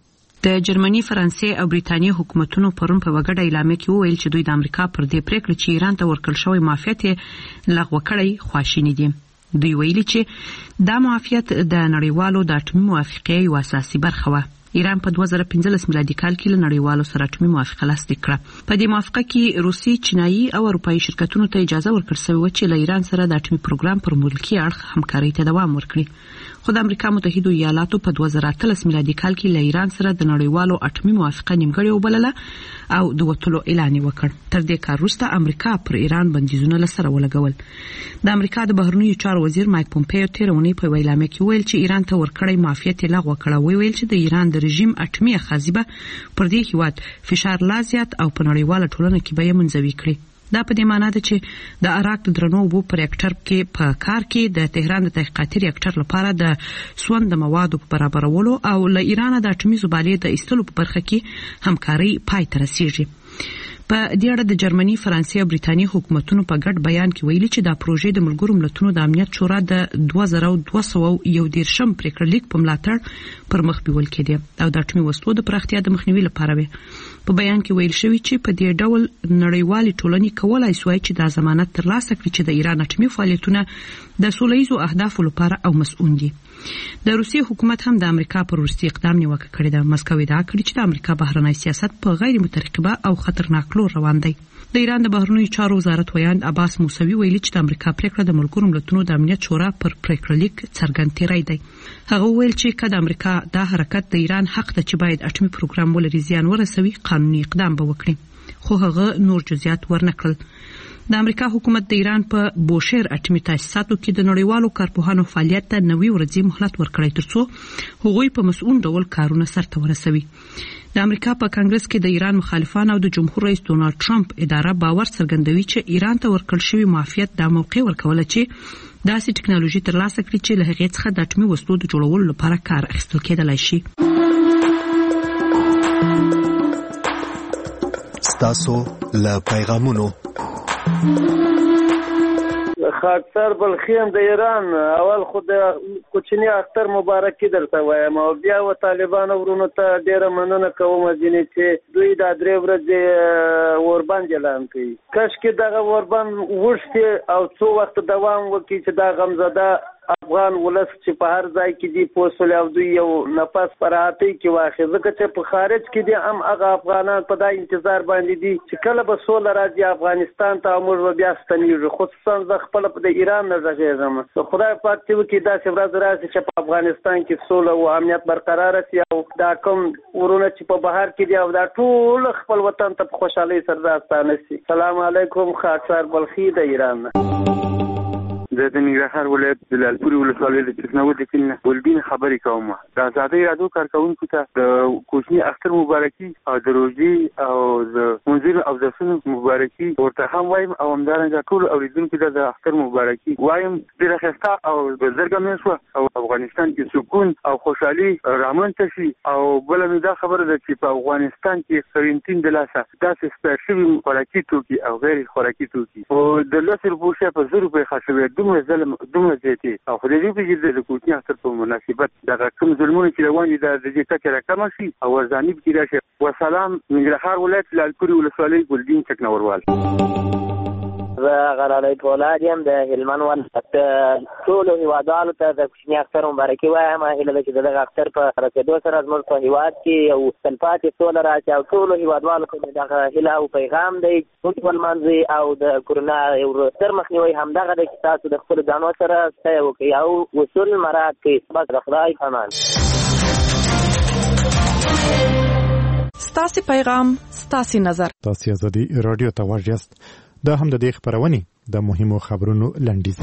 د جرمني، فرانسې او بریتانیا حکومتونو پرون په وګړه اعلامیه کې وویل چې دوی د امریکا پر دې پریکړه چې ایران ته ورکړل شوی معافیت لغوه کړی خواشیني دي. دوی ویلي چې دا معافیت د نړیوالو د اټومي موافقې یوه اساسي برخه وه. ایران په دوه زره پنځلس میلادي کال کې له نړیوالو سره اټومي موافقه لاسلیک کړه. په دې موافقه کې روسي، چینایي او اروپایي شرکتونو ته اجازه ورکړل شوې وه چې له ایران سره د اټومي پروګرام پر ملکي اړخ همکارۍ ته دوام ورکړي. خو د امریکا متحده ایالاتو په دوه زره اتلس میلادي کال کې له ایران سره د نړیوالو اټومي موافقه نیمګړې وبلله او د وتلو اعلان یې وکړ. تر دې کار وروسته امریکا پر ایران بندیزونه له سره ولګول. د امریکا د بهرنیو چارو وزیر مایک پومپیو تېره اونۍ په یوه اعلامیه کې وویل چې ایران ته ورکړی معافیت یې لغوه کړه. ویل چې د ایران د رژیم اټومي اخاذي به پر دې هېواد فشار لا زیات او په نړیواله ټولنه کې به یې منزوي کړي. دا په دې معنا ده چې د عراق د درنو اوبو په ریاکټر کې په کار کې د تهران د تحقیقاتي ریاکټر لپاره د سون د موادو په برابرولو او له ایران د اټومي زبالې د ایستلو په برخه کې همکاري پای ته رسیږي. په دې اړه د جرمني، فرانسې او بریتانیا حکومتونو په ګډ بیان کې ویلي چې دا پروژې د ملګرو ملتونو د امنیت شورا د دوه زره دوه سوه یو دېرشم پریکړه لیک په ملاتړ پر مخ بیول کېدې او د اټومي وسلو د پراختیا د مخنیوي لپاره وي. په بیان کې ویل شوی چې په دې ډول نړیوالې ټولنې کولای شوی چې دا ضمانت ترلاسه کړي چې د ایران اټومي فعالیتونه د سولهییزو اهدافو لپاره او مسؤل دي. د روسیې حکومت هم د امریکا پر وروستي اقدام نیوکه کړې ده. مسکو ادعا کړې چې د امریکا بهرنی سیاست په غیر مترقبه او خطرناک لور روان دی. د ایران د بهرنیو چارو وزارت ویاند عباس موسوي ویلي چې د امریکا پریکړه د ملګرو ملتونو د امنیت شورا پر پریکړه لیک څرګند تیری دی. هغه ویل چې که د امریکا دا حرکت د ایران حق ته چې باید اټومي پروګرام ولري زیان ورسوي، قانوني اقدام به وکړي. خو هغه نور جزئیات ورنکړل. د امریکا حکومت د ایران په بوشهر اټومي تاسیساتو کې د نړیوالو کارپوهانو فعالیت ته نوي ورځې مهلت ورکړی ترڅو هغوی په مسؤل ډول کارونه سرته ورسوي. د امریکا په کانګرس کې د ایران مخالفان او د جمهور رئیس ډونالد ټرمپ اداره باور څرګندوي چې ایران ته ورکړل شوی معافیت د موقع ورکوله چې داسې ټکنالوژي ترلاسه کړي چې له هغې څخه د اټومي وسلو د جوړولو لپاره کار اخیستل کېدلی شي. ستاسو له پیغامونو خاکسار بلخیم د ایران اول خود کوچنی اختر مبارکي درته وایم او بیا و طالبانو ورونو ته ډیره مننه کوم ځینې چې دوی دا درې ورځې اوربند اعلان کوي. کاشکې دغه اوربند وشتي او څو وخت دوام وکړي چې دا غمزده افغان ولس چې په هر ځای کې دی پوسول او دوی یو نفس پراتی کې واخی ځکه چې په خارج کې دي هم هغه افغانان په دا انتظار باندې دي چې کله به سوله راځي افغانستان ته موږ بیا ستنیږو. خصوصا زه خپل په ایران نه غږیږم. خدای پاک دې وکړي داسې ورځ راشي چې په افغانستان کې سوله او امنیت برقرار شي او دا کوم ورونه چې په بهر کې دي او دا ټول خپل وطن ته په خوشحالۍ سره راستانه شي. سلام علیکم. خاکسار بلخی د ایران. د ننګرهار ولایت د لالپورې ولسوالۍ د چکناود د کلي ولبین خبرې کوم. د ازادۍ راډیو کارکونکو ته د کوچني اختر مبارکي او د روژې او د منځونو او اودسونو مبارکي ورته هم وایم او همدارنګه ټول اوریدونکو ته د اختر مبارکي وایم. ډېره ښایسته او بزرګه شوه او افغانستان کې سکون او خوشحالي رامنځته شي. او بله مې دا خبره ده چې په افغانستان کې قرنطین د لاسه داسې سپیر شوي خوراکي توکي او غیر خوراکي توکي او د لس روپو شی په زر روپۍ خرڅوي دومره ظلم دومره زیاتې او خدای دې وکړي د کوچني اختر په مناسبت دغه کوم ظلمونه چې روان دي د دې کچه راکمه شي او ورځاني پکې راشي. وسلام. ننګرهار ولایت لالپورې ولسوالۍ ګلدین چکنوروال. زه غلالی پولاد یم د هلمند ولایت. ټولو هیوادوالو ته د کوچني اختر مبارکي وایم. هیله ده چې د دغه اختر په رسېدو سره زموږ په هیواد کې یو تلپاتې سوله راشي او ټولو هیوادوالو ته دغه هیله او پیغام دی چې ولمانځي او د کرونا یو ستر مخنیوی همدغه دی چې تاسو د خپلو ځانو سره سعی وکړئ او اصول مراعات کړئ. بس د خدای امان. ستاسې پیغام ستاسې نظر. تاسې ازادي راډیو ته واږ یاست. دا هم د دې خبرونې د مهمو خبرونو لنډیز.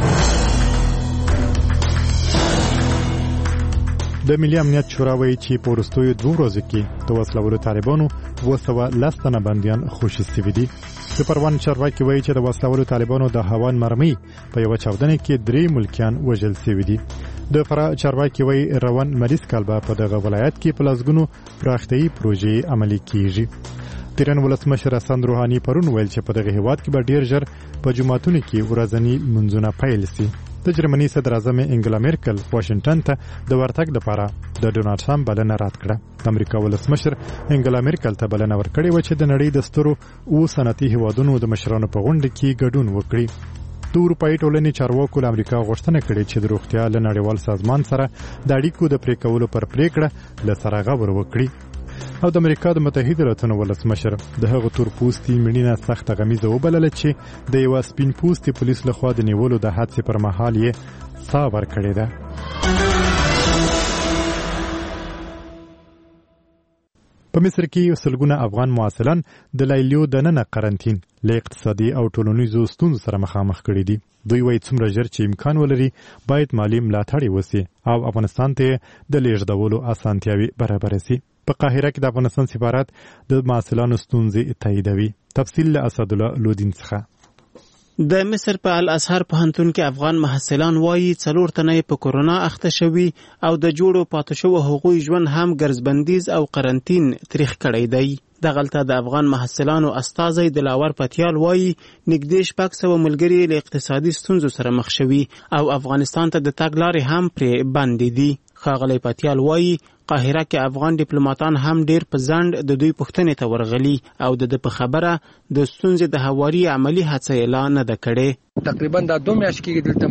د ملي امنیت شورا وایي چې په وروستیو دوو ورځو کې د وسلوالو طالبانو اووه سوه لس تنه بندیان خوشي سوي دي. د پروان چارواکي وایي چې د وسلوالو طالبانو د هوان مرمۍ په یوه چاودنه کې درې ملکیان وژل سوي دي. د فرا چارواکي وایي روان مریض کال به په دغه ولایت کې په لسګونو پراختیایي پروژې عملي کیږي. تیران ولسمشر حسن روحاني پرون ویل چې په دغه هیواد کې به ډیر ژر په جمعتونو کې ورځنی منځونه پیل شي. د جرمني صدر اعظم انګلا میرکل واشنگټن ته د ورتګ لپاره د ډونالډ ټرمپ بلنه رد کړه. د امریکا ولسمشر انګلا میرکل ته بلنه ورکړې و چې د نړۍ د سترو او صنعتي هیوادونو د مشرانو په غونډه کې ګډون وکړي. د اروپایي ټولنې چارواکو له امریکا غوښتنه کړې چې د روغتیا له نړیوال سازمان سره د اړیکو د پرې کولو پر پریکړه له سره غور وکړي. او د امریکا د متحده ایالاتونو ولسمشر د هغه تور پوستي مړینه سخت غمیزه وبلله چې د یو سپین پوستي پولیس لخوا د نیولو د حادثې پر مهال یې ساه ورکړې ده. په مصر کې سلګونه افغان معاصلان د لایلیو د ننه قرنطین له اقتصادي او ټولنیزو ستونزو سره مخامخ کړي دي. دوی وایي څومره ژر چې امکان ولري باید مالي ملاتړ وشي او افغانستان ته د لیږدولو اسانتیاوي برابر شي. په قاهره کې د افغانستان سفارت د معاصلانو ستونزې تاییدوي. تفصیل له اسدالله لودین څخه. د مصر په الازهر پوهنتون کې افغان محصلان وایي څلور تنه په کورونا اخته شوي او د جوړو پاتې شوو هغوی ژوند هم ګرځبندیز او قرنطین تاریخ کړی دی. دغلته د افغان محصلانو استازی دلاور پتیال وایي نږدې شپږ سوه ملګري له اقتصادي ستونزو سره مخ شوي او افغانستان ته د تګ لارې هم پرې بندې دي. ښاغلی پتیال وایي قاهره کې افغان ډیپلوماتان هم ډیر په ځنډ د دوی پوښتنې ته ورغلي او د په خبره د ستونزې د هواري عملی هڅه یې لا نه ده کړې. تقریبا دا دوه میاشتې کې دلته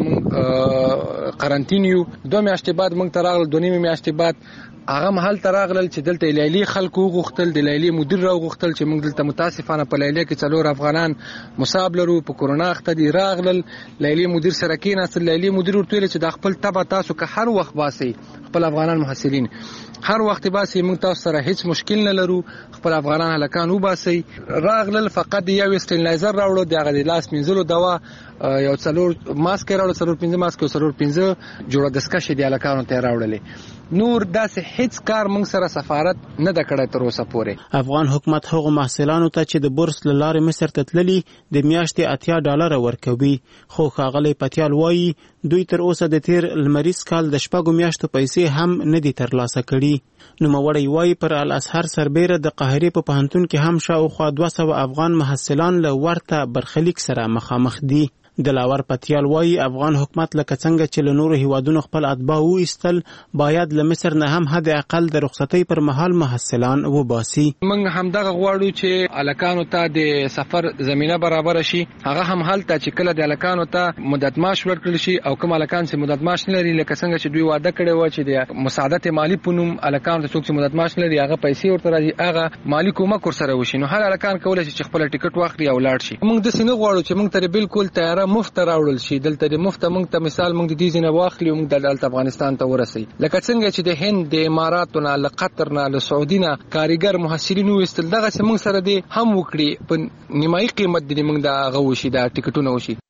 موږ قرنطین یو. دوه میاشتې بعد موږ ته راغلل، دوه نیمې میاشتې بعد هغه محل ته راغلل چې دلته لیلی خلکو وغوښتل، د لیلی مدیر راوغوښتل چې موږ دلته متاسفانه په لیلی کې څلور افغانان مصاب لرو په کورونا اخته دي. راغلل لیلی مدیر سره کېناستل، لیلی مدیر ورته ویل چې دا خپل تبه تاسو که هر وخت باسي خپل افغانان محصلین هر وخت باسي موږ تاسو سره هیڅ مشکل نه لرو، خپل افغانان هلکان وباسي. راغلل فقط یو استرلایزر راوړو، دغه د لاس مینځلو دوا، یو څلور ماسک راوړل، څلور پنځه ماسک او څلور پنځه جوړه دستکشې د هلکانو ته راوړلې. نور داسې هیڅ کار موږ سره سفارت نه د کړی تر اوسه پورې. افغان حکومت هغو محصلانو ته چې د بورس له لارې مصر ته تللي د میاشتې اتیا ډالره ورکوي، خو ښاغلی پتیال وایي دوی تر اوسه د تیر لمریز کال د شپږو میاشتو پیسې هم نه دي ترلاسه کړي. نوموړی وایي پر الازهر سربیره د قاهرې په پوهنتون کې هم شاوخوا دوه سوه افغان محصلان له ورته برخلیک سره مخامخ دي. دلاور پتیال وایي افغان حکومت لکه څنګه چې له نورو هیوادونو خپل اتباع وایستل باید له مصر نه هم حد اقل د رخصتۍ پر مهال محصلان وباسي. موږ همدغه غواړو چې الکانو ته د سفر زمینه برابر شي، هغه هم هلته چې کله د الکانو ته مدت معاش ورکړل شي او کوم الکان چې مدت معاش نه لري لکه څنګه چې دوی وعده کړی و چې د مساعدت مالی په نوم الکانو ته څوک چې مدت معاش نه لري هغه پیسې ورته راځي، هغه مالی کومک ورسره وشي. نو هر الکان کولای شي چې خپل ټیکټ واخلي او لاړ شي. موږ د سینې غواړو چې موږ ته بالکل تیار مفت راوړل شي. دلته د مفت موږ ته مثال موږ د دې ځینه واخلي او موږ د دلته افغانستان ته ورسي، لکه څنګه چې د هند، د اماراتو نه، له قطر نه، له سعودي نه کاریګر محصلین وستل، دغه موږ سره دې هم وکړي په نیمایي قیمت دې موږ د غوښي د ټیکټونه وشي.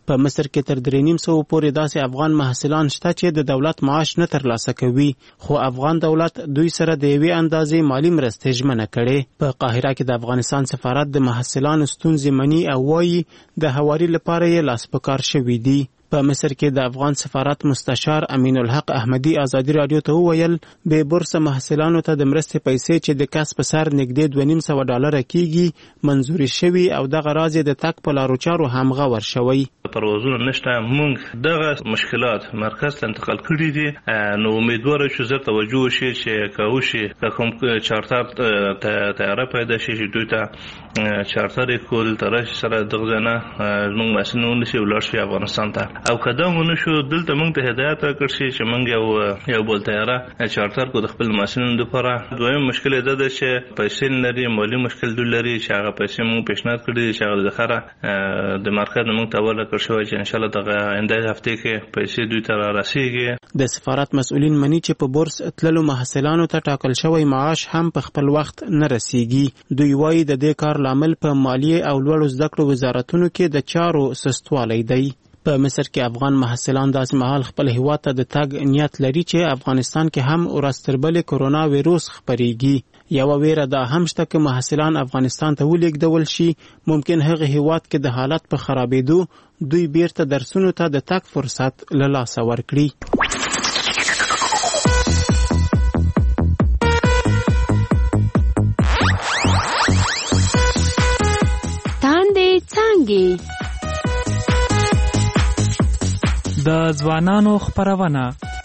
په مصر کې تر درې نیم سوه پورې داسې افغان محصلان شته چې د دولت معاش نه ترلاسه کوي، خو افغان دولت دوی سره د یوې اندازې مالی مرستې ژمنه کړې. په قاهره کې د افغانستان سفارت د محصلانو ستونزې مني او وایي د هواري لپاره یې لاس په کار شوي دي. په مصر کې د افغان سفارت مستشار امین الحق احمدی ازادي رادیو ته وویل بې بورسه محصلانو ته د مرستې پیسې چې د کس په سر نږدې دوه نیم سوه ډالره کیږي منظوري شوي او دغه راز د تګ په لارو چارو همغه ورشوي. پروازونه نشته، موږ دغه مشکلات مرکز ته انتقال کړي دي، نو امیدواره چې زر توجه وشي چې که وشي که کوم چارتر تیاره پیدا شي چې دوی ته چارتر کول تر سره دغه نه موږ مسنون ونشي ولاړ شي افغانستان ته، او کدا مونږ شو دلته موږ ته هدایت راکړ شي چې موږ یو یو بل تیاره چارتر کو د خپل مسنون لپاره. دویم مشکل دا ده چې پیسې لري، مالی مشکل دوی لري چې هغه پیسې موږ پیشنهاد کړی چې هغه ذخیره د مرکز موږ ته ورکړ شوی چې ان شاء الله دغه آینده هفته کې پیسې دوی ته راسیږي. د سفارت مسؤلین مني چې په بورس تللو محصلانو ته ټاکل شوی معاش هم په خپل وخت نه رسیږي. دوی وایي د دې کار لامل په مالیه او لوړو زده کړو وزارتونو کې د چارو سستوالی دی. په مصر کې افغان محصلان داسې مهال خپل هیواد ته د تګ نیت لري چې افغانستان کې هم ورځ تر بلې کرونا ویروس خپریږي. یوه ویره دا هم شته که محصلان افغانستان ته ولیږدول شي ممکن هغه هیواد کې د حالت په خرابېدو دوی بیرته درسونو ته د تګ فرصت له لاسه ورکړي. تاندې څانګې د ځوانانو خپرونه.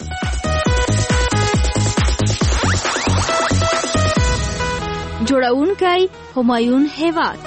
جوړونکی همایون هیواد.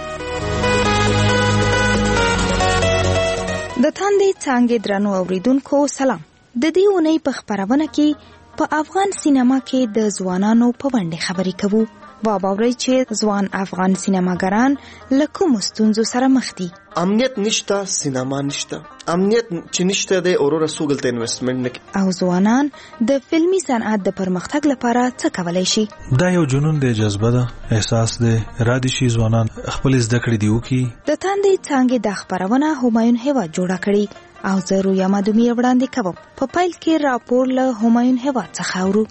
د تاندې څانګې درنو اوریدونکو سلام. د دې اونۍ په خپرونه کې په افغان سینما کې د ځوانانو په وړاندې خبرې کوو. واورئ چې ځوان افغان سینماګران له کومو ستونزو سره مخ دي. امنیت نشته، سینما نشته. امنیت چې نشته دی اورور سوګل ته انویسټمنټ نه. او ځوانان د فلمي صنعت د پرمختګ لپاره څه کولای شي؟ دا یو جنون دی، جذبه ده، احساس دی، اراده شي ځوانان خپل زده کړې دی وکي. د تاندې څانګې د خپرونه همایون هیواد جوړه کړي او زه رویا مادومی وړاندې کوم. په پیل کې راپور له همایون هیواد څخه اورو.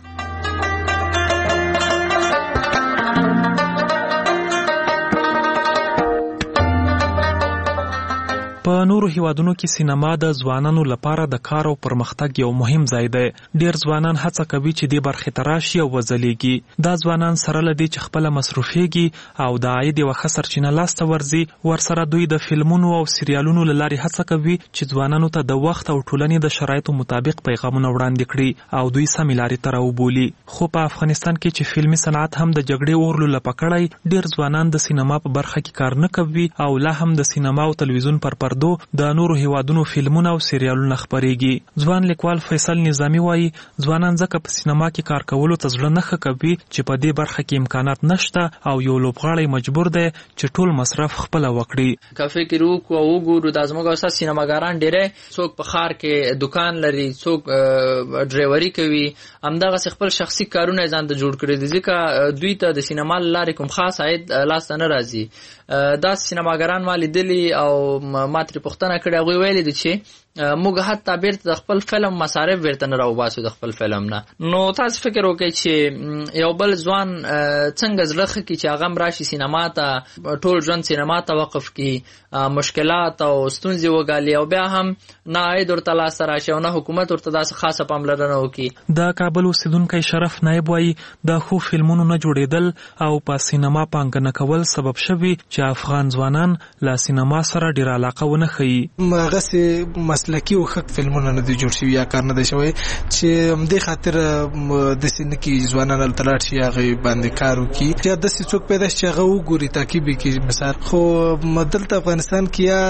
په نورو هیوادونو کې سینما د ځوانانو لپاره د کار او پرمختګ یو مهم ځای دی. ډیر ځوانان هڅه کوي چې دې برخې ته راشي او وځلیږي. دا ځوانان سره له دې چې خپله مصروفیږي او د عاید یوه ښه سرچینه لاسته ورځي، ورسره دوی د فلمونو او سریالونو له لارې هڅه کوي چې ځوانانو ته د وخت او ټولنې د شرایطو مطابق پیغامونه وړاندې کړي او دوی سمې لارې ته راوبولي. خو په افغانستان کې چې فلمي صنعت هم د جګړې اور لولپه کړی، ډیر ځوانان د سینما په برخه کې کار نه کوي او لا هم د سینما او تلویزیون پر پردو د نورو هیوادونو فلمونه او سریالونه خپریږي. ځوان لیکوال فیصل نظامی وایي ځوانان ځکه په سینما کې کار کولو ته زړه نه ښه کوي چې په دې برخه کې امکانات نشته او یو لوبغاړی مجبور دی چې ټول مصرف خپله وکړي. که فکر وکړو او وګورو دا زموږ استاد سینماګران ډېری څوک په ښار کې دکان لري، څوک ډرایوري کوي، همدغسې خپل شخصي کارونه یې ځان ته جوړ کړي دي ځکه دوی ته د سینما له لارې کوم خاص عاید لاسته نه راځي. دا سینماګران ما لیدلي او ما ترې پوښتنه کړې، هغوی ویلي دي چې موږ حتی بیرته د خپل فلم مصارف بیرته نه راوباسو د خپل فلم نه. نو تاسو فکر وکړئ چې یو بل ځوان څنګه زړه ښه کړي چې هغه هم راشي سینما ته، ټول ژوند سینما ته وقف کړي، مشکلات او ستونزې وګالي او بیا هم نه عاید ورته لاسته راشي او نه حکومت ورته داسې خاصه پاملرنه وکړي. د کابل اوسیدونکی شرف نایب وایي د ښو فلمونو نه جوړېدل او په سینما پانګه نه کول سبب شوي چې افغان ځوانان له سینما سره ډېره علاقه ونه ښیي. هغسې مسلکي او ښه فلمونه نه دي جوړ شوي یا کار نه دی شوی چې همدې خاطر داسې نه کېږي ځوانان هلته لاړ شي هغې باندې کار وکړي یا داسې څوک پیدا شي چې هغه وګوري تعقیب یې کړي مثال. خو دلته افغانستان کې یا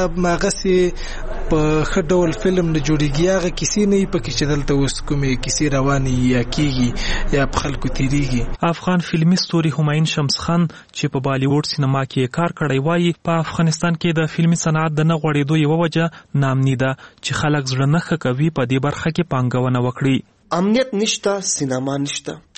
هغسې په ښه ډول فلم نه جوړېږي، هغه کیسې نه وي پکې چې دلته اوس کومې کیسې روانې یا کېږي یا په خلکو تېرېږي. افغان فلمي ستوري همایون شمس خان چې په بالیووډ سینما کې کار کړی وایي په افغانستان کې د فلمي صنعت د نه غوړېدو یوه وجه نامني ده چې خلک زړه نه ښه کوي په دې برخه کې پانګونه وکړي. امنیت نشته، سینما نشته.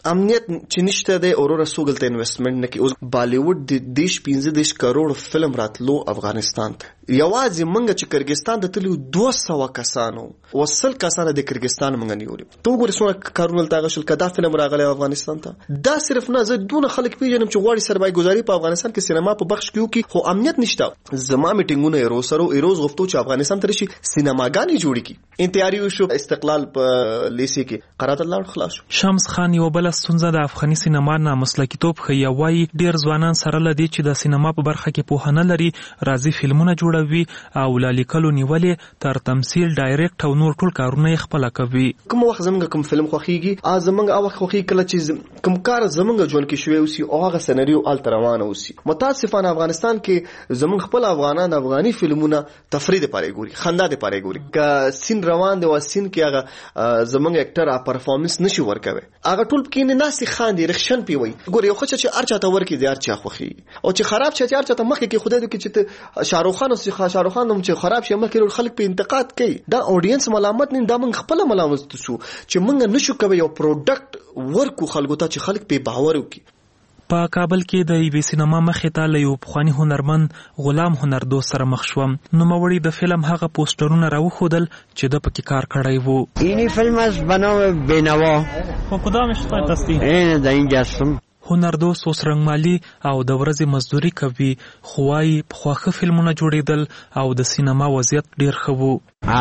امنیت چې نشته د اورور سوګل ته انویسټمنټ نه کی. اوس بالیوډ د دیش پنځه دیش کروڑ فلم راتلو افغانستان ته. یوازې منګه چې کرګستان د تلو دوه سوه کسانو وصل کسانو د کرګستان منګه نیولې. تو ګورې څونه کارونه تاغه شل کدا فلم راغلی افغانستان ته. دا صرف نه زه دونه خلک پیژنم چې غواړي سرمایه گذاري په افغانستان کې سینما په بخش کې وکړي، خو امنیت نشته. زما میټینګونه ایرو سره ایروز غوښتو چې افغانستان ته شي سینماګانې جوړې کړي. انتیاری وشو استقلال په لیسي کې قرات الله خلاص. شمس خان یو بل ستونزه د افغاني سینما نه مسلکیتوب خي وایي ډیر ځوانان سره لدی چې د سینما په برخه کې پوهنه لري، راځي فلمونه جوړوي او لالیکلو نیولې تر تمثيل ډایرکټ او نور ټول کارونه خپل کوي. کوم وخت زمونږ کوم فلم خوخيږي ا زمونږ او خوخي کله چې کوم کار زمونږ جوړ کې شوی اوسي او هغه سناریو ال روانه اوسي. متاسفانه افغانستان کې زمونږ خپل افغانان افغاني فلمونه تفرید پاره ګوري، خندا دي پاره ګوري. ک سین روان دی او سین کې هغه زمونږ اکټر ا پرفارمنس نشي ورکوي. هغه ټول کې نه ناسي خاندي رخصن پیوي. ګوري خو چې ارچا ته ورکی دی ارچا خوخي او چې خراب چې ارچا ته مخ کې خدای دې کې چې شاروخ خان او شاروخ خان هم چې خراب شي مخکې خلک په انتقاد کوي. دا اودینس ملامت نه، دا موږ خپل ملامت شو چې موږ نشو کوي یو پروډکټ ورکو خلکو ته چې خلک په باور وکړي. په کابل کې د ایوي سینما مخې ته له یو پخواني هنرمند غلام هنردوست سره مخ شوم. نوموړي د فلم هغه پوسټرونه راوښودل چې د پکې کار کړی وو. اینی فیلم از بنام بینوا. خو کدامش تاسو؟ این د اینجاستم. هنردوست اوس رنګمالي او د ورځې مزدوري کوي، خو وايي پخوا فلمونه جوړېدل او د سینما وضعیت ډیر ښه وو.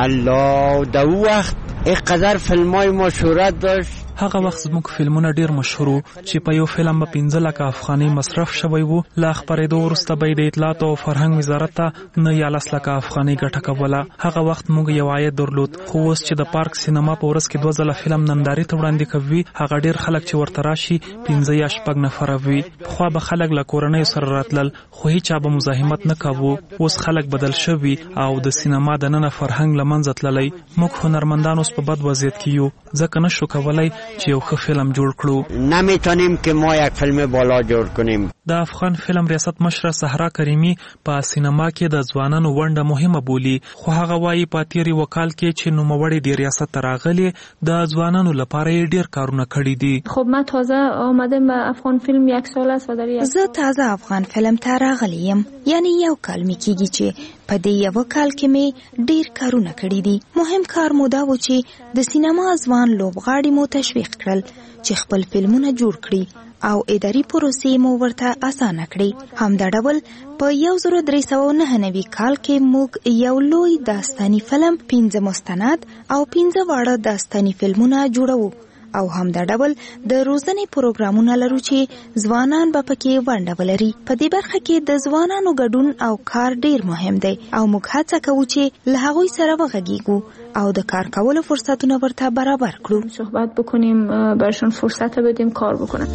الله د وخت اقدر فلمای ما شهرت داشت. هغه وخت زموږ فلمونه ډیر مشهور چې په یو فلم په پنځه لکه افغانۍ مصرف شوی وو. لا خبرېدو وروسته به د اطلاعات او فرهنګ وزارت ته نه یا لس لکه افغانۍ ګټه کوله. هغه وخت موږ یو عاید درلود، خو اوس چې د پارک سینما په ورځ کې دوه ځله فلم نندارې ته وړاندې کوي، هغه ډیر خلک چې ورته راشي پنځه یا شپږ نفره وي. پخوا به خلک له کورنۍ سره راتلل، خو هیچا به مزاحمت نه کوو. اوس خلک بدل شوي او د سینما د ننه فرهنګ له منځه تللی. موږ هنرمندان اوس په بد وضعیت کې یو، ځکه نشو کولی چې یو ښه فلم جوړ کړو. نمیتونیم که ما یک فلم بالا جوړ کنیم. د افغان فلم ریاست مشره صحرا کریمی په سینما کې د ځوانانو ونډه مهمه بولي، خو هغه وايي په تیری وکال کې چې نوموړی د ریاست راغلي د ځوانانو لپاره ډیر کارونه کړی دي. خب ما تازه آمدم به افغان فلم یک سال است و در یک زه تازه افغان فلم ته راغلی یم، یعنی یو کال می کیږي چې په دې یو کال کې می ډیر کارونه کړی دي. مهم کار مو دا و چې د سینما ځوان لوبغاړي مو تشویق کړل چې خپل فلمونه جوړ کړي او اداري پروسې مو ورته اسانه کړې. همدا ډول په یو زره درې سوه نهه نوي کال کې موږ یو لوی داستاني فلم، پنځه مستند او پنځه واړه داستاني فلمونه جوړو او همدا ډول د روزنې پروګرامونه لرو چې ځوانان به پکې ونډه ولري. په دې برخه کې د ځوانانو ګډون او کار ډیر مهم دی او موږ هڅه کوو چې له هغوی سره وغږیږو او د کار کولو فرصتونه ورته برابر کړو. صحبت بکنیم، برشون فرصت بدیم کار بکنن.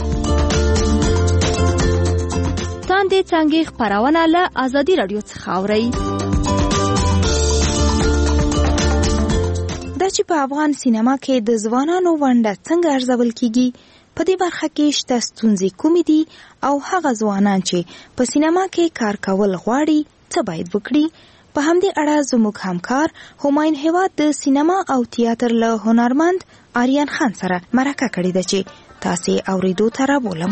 تاندې څنګه خبرونه له ازادي رادیو څخه اوري. دا چې په افغان سینما کې د ځوانانو ونډه څنګه ارزول کیږي، په دې برخه کې شته ستونزې کومې دي او هغه ځوانان چې په سینما کې کار کول غواړي څه باید وکړي. په همدې اړه زموږ همکار همایون هیواد د سینما او تیاتر له هنرمند آریان خان سره مرکه کړې ده چې تاسې اوریدو ته رابولم.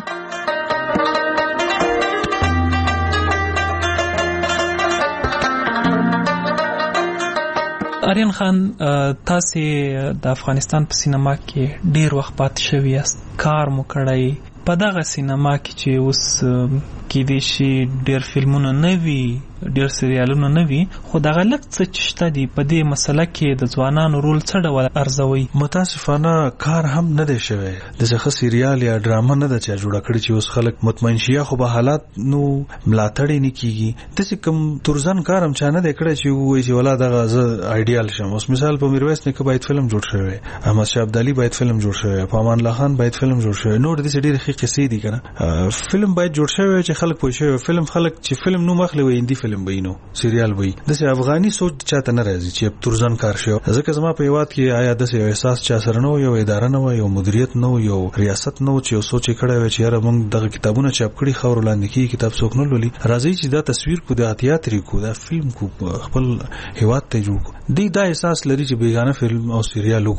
آریان خان، تاسو د افغانستان په سینما کې ډیر وخت پاتې شوی یاست، کار مو کړی. په دغه سینما کې چې اوس کې دي شي ډیر فلمونه نه وي، ډیر سریالونه نه وي، خو دغه لږ څه چې شته دي په دې مسله کې د ځوانانو رول څه ډول ارزوي؟ متاسفانه کار هم نه دی شوی. دغه سریال یا ډرامه نه ده چې جوړه کړي چې اوس خلک مطمئن شي، خو به حالات نو ملاتړ نه کیږي. د کوم تورزن کارم چانه د کړه چې وایي چې ولا دغه ز ایډیال شم. اوس مثال په میرویس نیکه باید فلم جوړ شوی، احمد شاه ابدالي باید فلم جوړ شوی، امان الله خان باید فلم جوړ شوی. نور د دې ډېر ښه قصې دي کنه. فلم باید جوړ شوی چې خلک پوه شي. فلم خلک چې فلم نو مخلي وي هندي فلم وینو، سریال وي. د افغاني سوچ چاته نه راځي چې تورزن کار شي. ځکه زما په یواد کې آیا د یو احساس چا سره نو، یو اداره نو، یو مدیریت نو، یو ریاست نو چې سوچ کړه وي چې یاره موږ دغه کتابونه چاپ کړي خور لاندې کې کتاب څوک نه لولي. راځي چې دا تصویر کو، دا تیاتر کو، دا فلم کو خپل هیواد ته جوړ کو. دی دا احساس لري چې بیگانه فلم او سریال وګوري.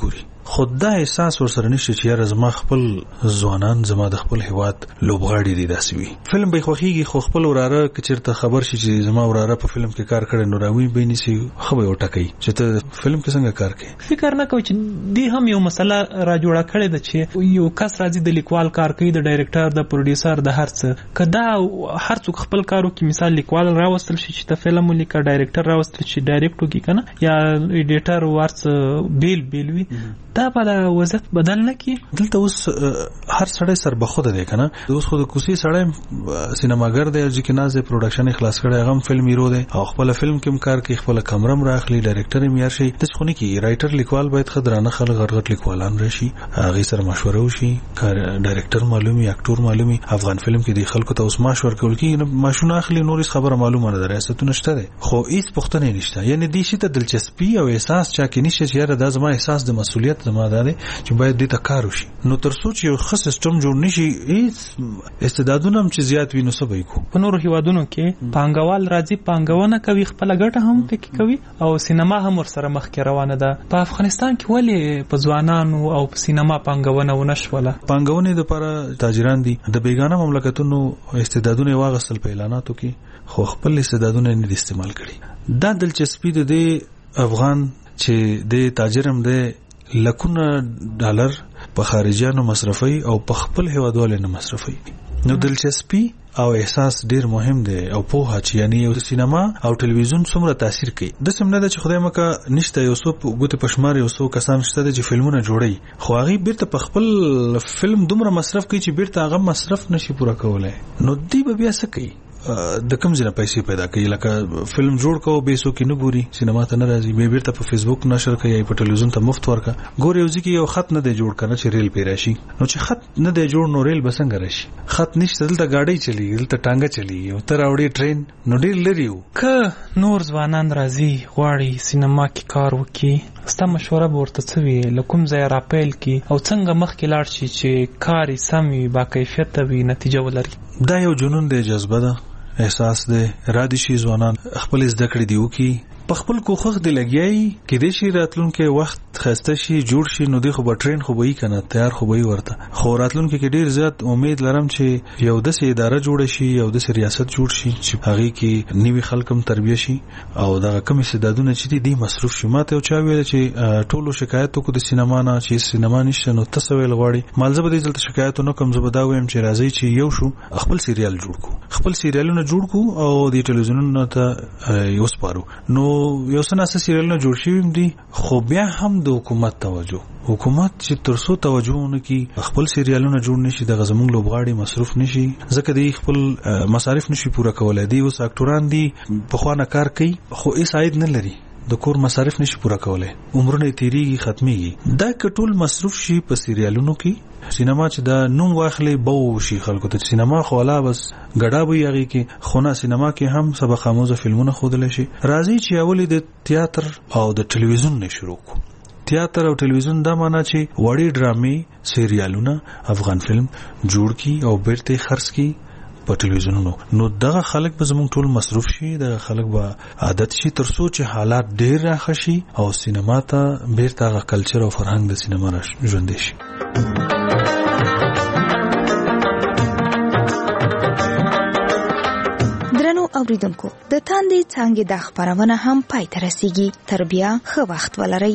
خود دا احساس ورسره نشي چې یاره زما خپل ځوانان زما د خپل هیواد لوبغاړي دي داسې وي. فلم به خوښیږي خو خپل وراره که چېرته خبر شي چې زما وراره په فلم کې کار کړی نو راوي به نیسي ښه به یې وټکوي چې ته فلم کې څنګه کار کوي. فکر نه کوي چې دې هم یو مسله را جوړه کړې ده چې یو کس راځي د لیکوال کار کوي د ډایرکټر د پروډیوسر د هر څه که دا هر څوک خپل کار وکړي مثال لیکوال راوستل شي چې ته فلم ولیکه ډایرکټر راوستل شي ډایرکټ وکړي که نه یا ایډیټر ورڅ بیل بیل وي دا به د وضعیت بدل نه کړي. دلته اوس هر سړی سربخوده دی که نه اوس خو د کوڅې سړی سینماګر دی چې کې ناز پروډکشن یې خلاص کړی هغه هم فلم هیرو دی او خپله فلم کې هم کار کوي خپله کمره هم راخلي ډایرکټر یې معیار شي داسې خو نه کېږي. رایټر لیکوال باید ښه درانه خلک غټ غټ لیکوالان راشي هغې سره مشوره وشي ډایرکټر معلوم وي اکټور معلوم وي. افغان فلم کې د خلکو ته اوس معاش ورکول کېږي نه معاشونه اخلي نور هېڅ خبره معلومه نه ده ریاستونه شته دی خو هېڅ پوښتنه یې نشته. یعنې دې شي ته دلچسپي او احساس چا کې نشته چې یاره دا زما احساس د مسؤلیت زما دا دی چې باید دې ته کار وشي. نو تر څو چې یو ښه سیسټم جوړ نشي هېڅ استعدادونه هم چې زیات وي نو څه به یې کوو. په نورو هیوادونو کې پانګوال راځي پانګونه کوي خپله ګټه هم پکې کوي او سینما هم ورسره مخکې روانه ده. په افغانستان کې ولې په ځوانانو او په سینما پانګونه ونه شوله؟ پانګونې دپاره تاجران دي د بیګانه مملکتونو استعدادونه یې واغستل په اعلاناتو کې خو خپل استعدادونه یې نه دي استعمال کړي. دا دلچسپي د دې افغان چې د تاجر هم دی لکونه ډالر په خارجيانو مصرفي او په خپل هیوادوالو نه مصرفي. نو دلچسپي او احساس ډیر مهم دی او پوهه چې یعنی یو سینما او ټلویزیون څومره تاثیر کوي. د سم نه ده چې خدای مکه نشته یو څو ګوتې پشمار یو څو کسان شته چې فلمونه جوړي خو هغه بیرته په خپل فلم دومره مصرف کوي چې بیرته هغه مصرف نشي پوره کولای. نو دی به بیا څه کوي د کوم ځای پیسې پیدا کوي لکه فلم جوړ کو بیسو کې نه ګوري سینما ته نه راځي به بیرته په فیسبوک نشر کوي په ټلویزیون ته مفت ورکا ګوري یو ځکه یو خط نه دی جوړ کنه چې ریل پیرا شي نو چې خط نه دی جوړ نو ریل بسنګ راشي. خط نشته دلته گاډي چلی دلته ټانګه چلی او تر اوړي ټرین نو ډیر لري یو که نور ځوانان راځي غواړي سینما کې کار وکړي ستا مشوره به ورته څه وي له کوم ځای راپیل کړي او څنګه مخکې لاړ شي چې کار یې سم وي با کیفیته وي نتیجه ولري؟ دا یو جنون دی جذبه ده احساس دی را دي شي ځوانان خپل زده کړې دی وکي په خپل کوخخ دی لګیای کې دې شي راتلونکي وخت خسته شي جوړ شي نو دی خو به ټرین خو به یې کنه تیار خو به یې ورته خو راتلونکي کې ډیر زیات امید لرم چې یو د سي اداره جوړ شي یو د سي ریاست جوړ شي چې هغه کې نیوي خلکم تربیه شي او دغه کم استعدادونه چې دي مصروف شي. ماته او چا ویل چې ټولو شکایت کو د سینما نه چې سینما نشته نو تاسو ویل غواړي مالزه به دې ځلته شکایت نه کوم زه به دا وایم چې راځي چې یو شو خپل سیریال جوړ کو خپل سیریالونه جوړ کو او د ټلویزیونونو ته یو سپارو نو یو څه ناسه سیریالونه جوړ شوي دي خو بیا هم د حکومت توجه حکومت چې ترسو توجه ونه کی خپل سیریالونه جوړ نشي د غزمون لوبغاړي مصروف نشي ځکه دی خپل مصارف نشي پوره کولای دی اوس اکټوران دي په خوانه کار کوي خو هیڅ عاید نه لري د کور مصارف نشي پوره کولای عمرونه تیریږي ختميږي دا کټول مصروف شي په سیریالونو کې سینما چې دا نوم واخلي بو شي خلکو ته سینما خو لا بس غډا به یږي کې خونه سینما کې هم سبق آموز فلمونه خودل شي راځي چې اولې د تیاتر او د ټلویزیون نه شروع کو. تیاتر او ټلویزیون دا معنا چې وړي ډرامې سیریالونه افغان فلم جوړ کی او بیرته خرڅ کی په ټلویزیونونو نو دغه خلک به زموږ ټول مصروف شي دغه خلک به عادت شي تر څو چې حالات ډیر راخ شي او سینما ته بیرته هغه کلچر او فرهنګ د سینما را ژوندې شي. درنو اوریدونکو د تاندې څنګه د خبرونه هم پای ته رسیږي تر بیا ښه وخت ولرئ.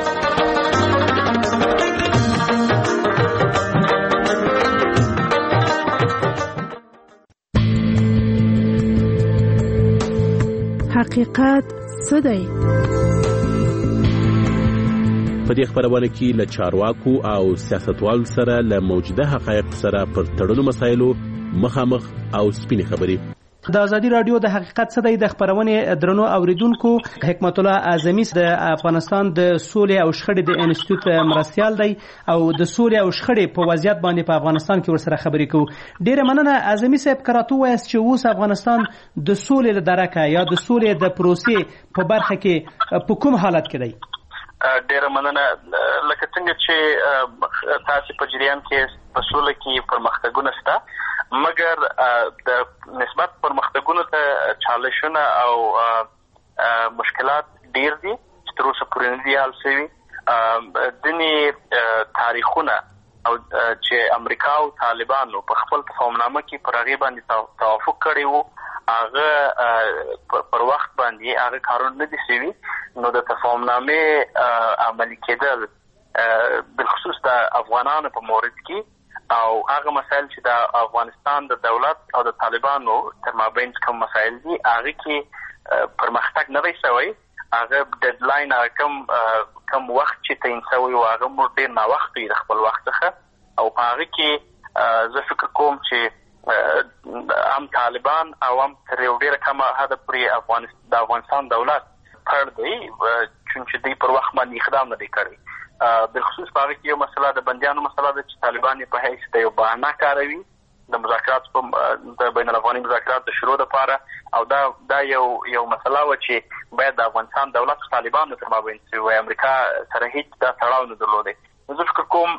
حقیقت څه دی؟ په دې خبرونه کې له چارواکو او سیاستوالو سره له موجوده حقایقو سره پر تړلو مسایلو مخامخ او سپینې خبرې. د ازادي رادیو د حقیقت څه دی د خبرونه درنو اوریدونکو حکمت الله اعظمي د افغانستان د سولې او شخړې د انسټیټیوټ مرستيال دی او د سولې او شخړې په وضعیت باندې په افغانستان کې ورسره خبرې کوو. ډیره مننه اعظمي صاحب کراته وایست چې اوس افغانستان د سولې له درکه یا د سولې د پروسې په برخه کې په کوم حالت کې دی؟ ډیره مننه لکه څنګه چې تاسو په جریان کې په سولې کې پرمختګونه شته مګر د نسبت پرمختګونو ته چالشونه او مشکلات ډیر دي چې تر اوسه پورې نه دي حل شوي دني تاریخونه او چې امریکا او طالبانو په خپل تفاهمنامه کې پر هغه باندې توافق کړی وو، هغه پر وخت باندې هغه کارونه نه دي شوي. نو د تفاهمنامې عملي کېدل بالخصوص د افغانانو په مورد کې او هغه مسایل چې د افغانستان د دولت او د طالبانو تر مابین کوم مسایل دي هغه کې پرمختګ نه دی شوی. هغه ډیډلاین کم کم وخت چې تعین شوی و هغه مو ډېر ناوخت دی د خپل وخت څخه او په هغه کې زه فکر کوم چې هم طالبان او هم تر یو ډېره کمه حده پورې افغانستان د افغانستان دولت پړ دی چونکې دوی پر وخت باندې اقدام نه دی کړی. بالخصوص په هغه کې یو مسله د بندیانو مسله ده چې طالبان په حیث د یو بهانه کاروي د مذاکرات په د بین الافغاني مذاکرات د شروع لپاره او دا دا یو یو مسله و چې باید د افغانستان دولت او طالبانو تر مابین چې امریکا سره هیڅ دا تړاو نه درلودی. زه فکر کوم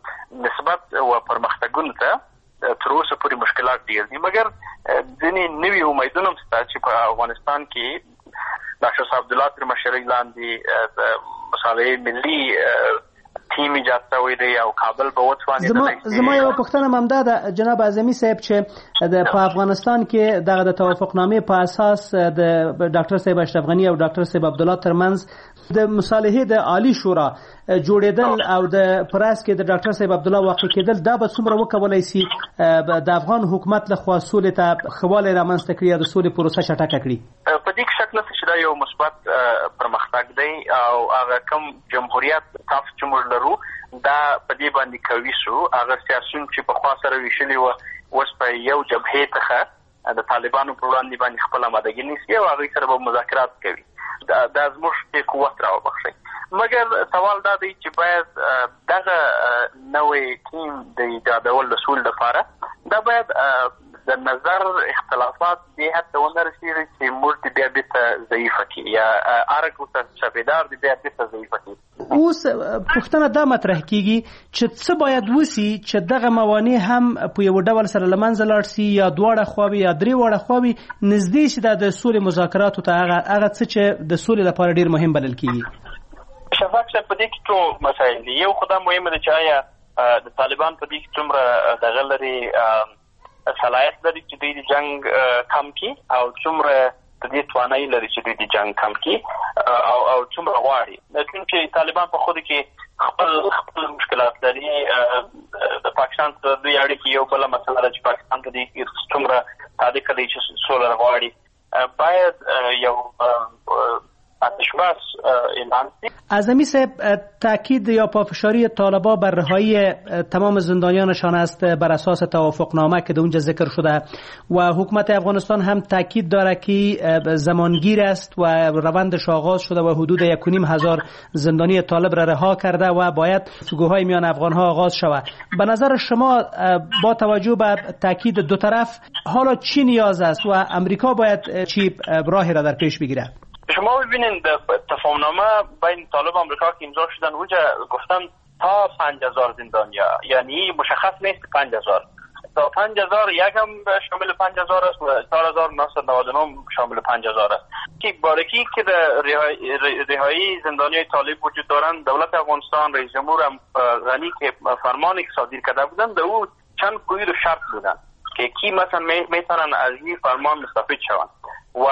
نسبت او پرمختګونو ته تر اوسه پورې مشکلات ډېر دي، مګر ځینې نوي امیدونه هم شته چې په افغانستان کې ډاکټر صاحب عبدالله تر مشرۍ لاندې د مصالحې ملي ټیم ایجاد شوی دی او کابل به وتواني. زما زما یو پوښتنه ممدا ده جناب اعظمي صاحب چې د په افغانستان کې دغه د توافقنامې په اساس د ډاکټر صاحب اشرف غني او ډاکټر صاحب عبدالله ترمنځ د مصالحې د عالی شورا جوړېدل او د پراس کې د ډاکټر صاحب عبدالله واقع کېدل دا به څومره وکولای شي د افغان حکومت لخوا سولې ته خواله رامنځته کړي او د سولې پروسه چټکه کړي؟ په دې کې شک نشته چې دا یو مثبت پرمختګ دی او هغه کوم جمهوریت تاسو چې موږ لرو دا په دې باندې کوي شو. هغه سیاسيون چې په خوا سره ویشلي و اوس په یو جبهه ته د طالبانو پر وړاندې باندې خپل آمادګي نیسي او هغه سره به مذاکرات کوي. دا د زموږ قوت راوبخشي، مګر سوال دا دی چې باید دغه نوې ټیم د ایجادول د سول لپاره دا باید د نظر اختلافات دې حتی ونه رسېږي چې موږ د بیا بیرته ضعیفه کړي یا ارګ ورته چاپېدار د بیا بیرته ضعیفه کړي. اوس پوښتنه دا مطرح کیږي چې څه باید وسی چې دغه موانع هم په یو ډول سره له منځه لاړ شي یا دواړه خواوې یا درې واړه خواوې نږدې شي د سولې مذاکراتو ته هغه هغه څه چې د سولې لپاره ډېر مهم بلل کیږي؟ شفاق صاحب په دې کې څو مسایل دي. یو خو دا مهمه ده چې آیا د طالبان په دې کې څومره دغه لري صلاحیت لري چې دوی د جنگ کم کړي او څومره د دې توانایي لري چې دوی د جنگ کم کړي او او څومره غواړي. چې طالبان په خود کې خپل خپل مشکلات لري. د پاکستان سره دوی اړیکې یو بله مسله ده چې پاکستان په دې کې څومره صادق دی چې سوله غواړي. باید یو اتشباس اعلان شي. اعظمی صاحب تاکید یا پافشاری طالبان بر رهایی تمام زندانیانشان است بر اساس توافقنامه که در اونجا ذکر شده و حکومت افغانستان هم تاکید داره که زمانگیر است و روندش آغاز شده و حدود یک و نیم هزار زندانی طالب را رها کرده و باید گفتگوهای میان افغانها آغاز شود. به نظر شما با توجه به تاکید دو طرف حالا چی نیاز است و امریکا باید چی راهی را در پیش بگیره؟ شما ببینید تفاهمنامه بین طالب و امریکا که امضا شدن اونجا گفتن تا پنج هزار زندانیا، یعنی مشخص نیست پنج هزار تا پنج هزار یک هم شامل پنج هزار است و چهار هزار و نهصد و نود و نه شامل پنج هزار است. که بارکی که رهایی زندانیای طالب وجود دارند دولت افغانستان رئیس جمهور غنی که فرمانی که صادر کرده بودند در او چند قید و شرط بودند که کی مثلا میتونن از این فرمان مستفید شوند و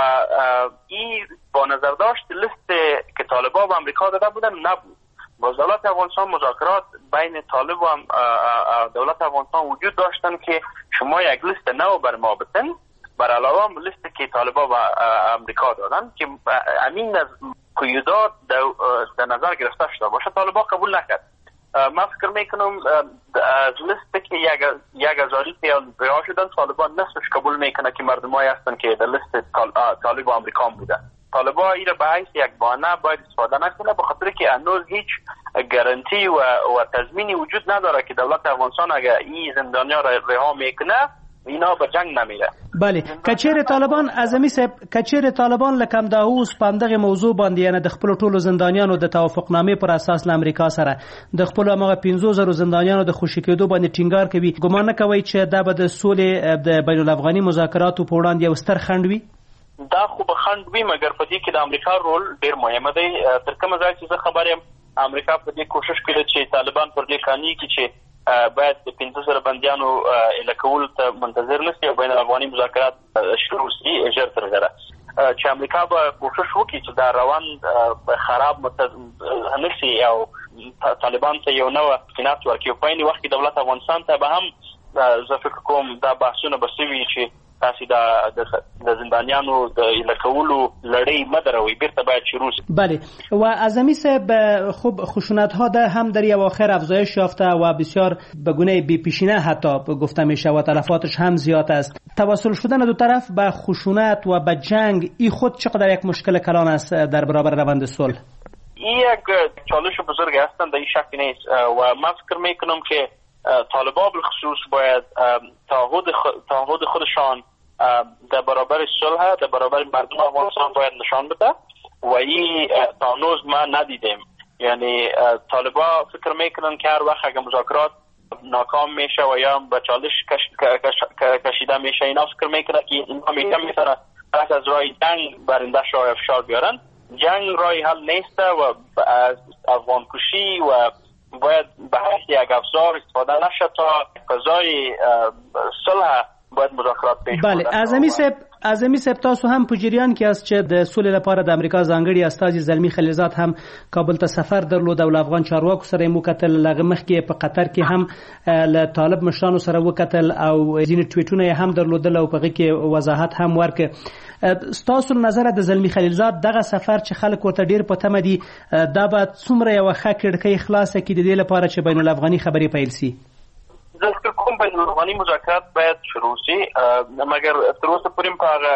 این با نظر داشت لیست که طالبان و امریکا داده بودن نبود. با دولت افغانستان مذاکرات بین طالب و دولت افغانستان وجود داشتن که شما یک لیست نو بر ما بتن بر علاوه لیست که طالبان و امریکا دادن که امین از قیودات در نظر گرفته شده باشه. طالبان قبول نکرد. من فکر میکنم از لیست که یک هزاری که رها شدن طالبان نصفش قبول میکنه که مردمایی هستن که در لیست طالب و امریکا بودن. طالبان این را به حیث یک بهانه باید استفاده نکنه به خاطر که هنوز هیچ گارانتی و و تضمینی وجود نداره که دولت افغانستان اگر این زندانیا را رها میکنه اینا به جنگ نمیره. بله کچیر طالبان اعظمی صاحب کچیر طالبان لکم دا اوس پاندغه موضوع باندې یعنی د خپل ټولو زندانیانو د توافقنامې پر اساس له امریکا سره د خپل هغه پنځه زره زندانیانو د خوشی کېدو باندې ټینګار کوي. ګمان نه کوي چې دا به د سولې د بین الافغاني مذاکراتو په وړاندې یو ستر خنډ وي؟ دا خو به خنډ وي مګر په دې کې د امریکا رول ډیر مهم دی. تر کومه ځای چې زه خبر یم امریکا په دې کوشش کوي چې طالبان پر دې قانوني کې چې باید د پنځه زره بندیانو الکول ته منتظر نشي او بین الافغاني مذاکرات شروع شي ژر تر ژره چې امریکا به کوشش وکړي چې دا روان خراب نشي او طالبان ته یو نوې قناعت ورکړي. په عین وخت کې دولت افغانستان ته به هم زه فکر کوم دا بحثونه به سوي چې تاسو دا د زندانیانو د الکولو لړۍ مدروي بیرته باید شروع شي. بله و اعظمی صاحب خوب خشونت ها در هم در اواخر افزایش یافته و بسیار به گونه بی پیشینه حتی گفته میشه و تلفاتش هم زیاد است. توسل شدن دو طرف به خشونت و به جنگ این خود چقدر یک مشکل کلان است در برابر روند صلح؟ این یک چالش بزرگ هستند، در این شک نیست و من فکر میکنم که طالبان بالخصوص باید تعهد تعهد خودشان در برابر صلح در برابر مردم افغانستان باید نشان بده و این تا هنوز ما ندیدیم. یعنی طالبان فکر میکنن که هر وقت اگه مذاکرات ناکام میشه و یا به چالش کش، کش، کشیده میشه اینا فکر میکنن که اینا میگن میتونن پس از راه جنگ برنده شاه افشار بیارن. جنگ راه حل نیست و از افغان کشی و باید به حیث یک افزار استفاده نشه تا فضای صلح باید مذاکرات پیش بوده. بله اعظمی صاحب اعظمی صاحب تاسو هم په جریان کې است چې د سولې لپاره د امریکا ځانګړي استازي زلمی خلیلزاد هم کابل ته سفر درلود او افغان چارواکو سره مو کتل. لغه مخکې په قطر کې هم له طالب مشرانو سره وکتل او ځینې ټویټونه هم درلودل او په هغه کې وضاحت هم ورکړ. ستاسو نظر د زلمی خلیلزاد دغه سفر چې خلک ورته ډیر په تمه دي دا به څومره یو ښه کړکۍ خلاصه کړي د دې لپاره چې بین الافغاني خبرې پیل شي؟ زه فکر کوم بین الافغاني مذاکرات باید شروع شي، مګر تر اوسه پورې په هغه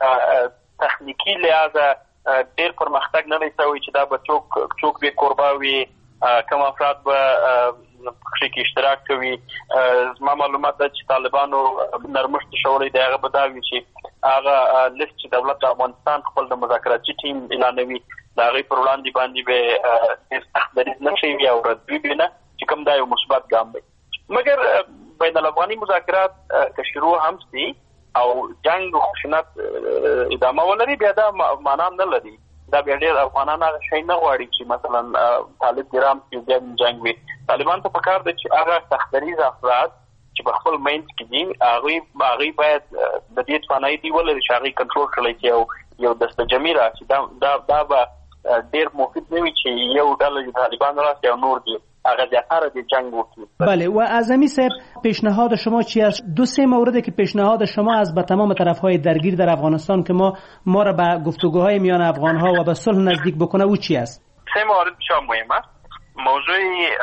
تخنیکي لحاظه ډیر پرمختګ نه دی شوی چې دا به څوک څوک به قربا وي، کوم افراد به پکې کې اشتراک کوي. زما معلومات ده چې طالبانو نرمښت شولی دی هغه به دا وي چې هغه لیست چې دولت افغانستان خپل د مذاکراتي ټیم اعلانوي د هغې پر وړاندې باندې به ډېر سخت دریځ نه شي او ردوي به نه چې کوم دا یو مثبت ګام دی. مګر بین الافغاني مذاکرات که شروع هم شي او جنگ و خشونت ادامه ولري بیا دا معنا نه لري. دا بیا ډېر افغانان هغه شی نه غواړي چې مثلا طالب ګرام چې بیا جنګ وي. طالبان ته پکار دی چې هغه سختدریز افراد چې په خپل منځ کې دي هغوی هغوی باید د دې توانایي دي ولري چې هغوی کنټرول کړی چې یو یو دسته جمعي راشي. دا دا دا به ډېر مفید نه وي چې یو ډله د طالبان راشي او نور دي هغه زیاتره د جنگ وکړي. بله و اعظمی صاحب پیشنهاد شما چی است؟ دو سه مورد که پیشنهاد شما از به تمام طرف‌های درگیر در افغانستان که ما ما را به گفتگوهای میان افغان‌ها و به صلح نزدیک بکنه او چی است؟ سه مورد بسیار مهم است. موضوع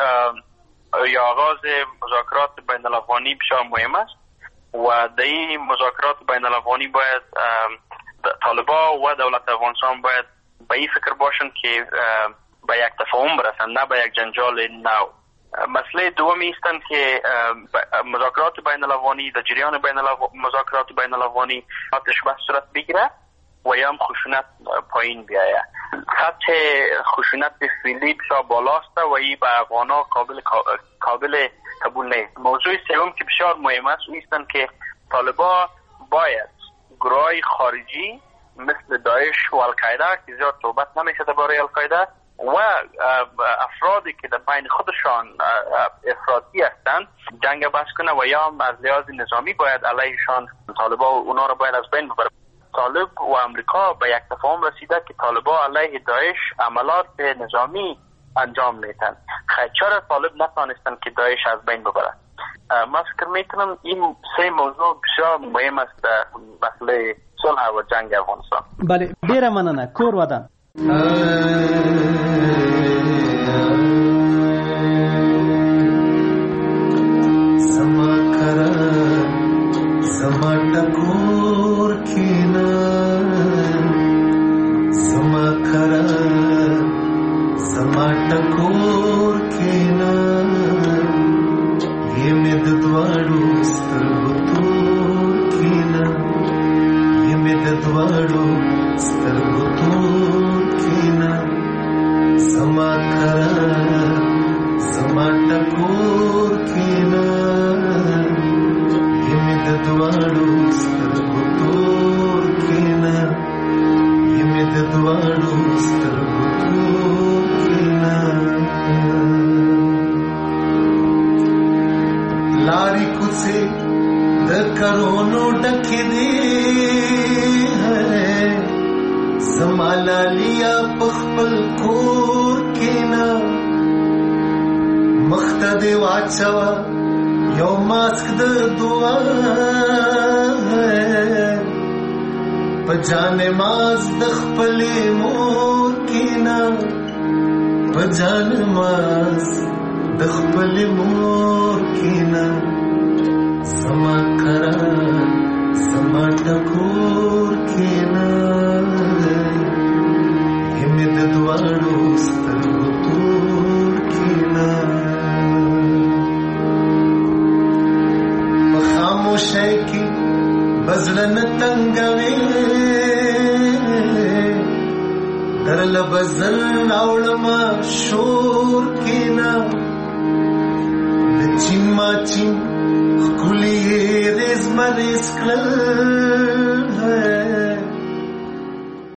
یا آغاز مذاکرات بین الافغانی بسیار مهم است و در این مذاکرات بین الافغانی باید طالبان و دولت افغانستان باید به این فکر باشند که به یک تفاهم برسند، نه به یک جنجال نو. مسئله دومی استند که مذاکرات بین الافغانی در جریان بین مذاکرات بین الافغانی آتش بس صورت بگیره و یا هم خشونت پایین بیاید. خط خشونت فعلی بسیار بالاست و این به افغانا قابل قابل قبول نیست. موضوع سوم که بسیار مهم است او استند که طالبان باید گروهای خارجی مثل داعش و القاعده که زیاد صحبت نمیشه درباره القاعده و افرادی که در بین خودشان افراطی هستند جنگ بس کنه و یا از لحاظ نظامی باید علیهشان طالبان اونا را باید از بین ببره. طالب و امریکا به یک تفاهم رسیده که طالبان علیه داعش عملات نظامی انجام میتن. خیلی چرا طالب نتانستن که داعش از بین ببره؟ من فکر میکنم این سه موضوع بسیار مهم است در مسئله صلح و جنگ افغانستان. بله ډیره مننه. کور ودان Ye me de dualu star زمالالیا پخپل کور کینا مخته دی واچوا یو ماسک د دعا پجان ماز د خپل مور کینا پجان ماز د خپل مور کینا سما کرا سما ټکور کینا همد دوړو سترګو تور کینا په خاموشۍ کې بزلن تنگوي درل بزل راوړما شور کینا د چین ما چین خلی ریز مریز کړل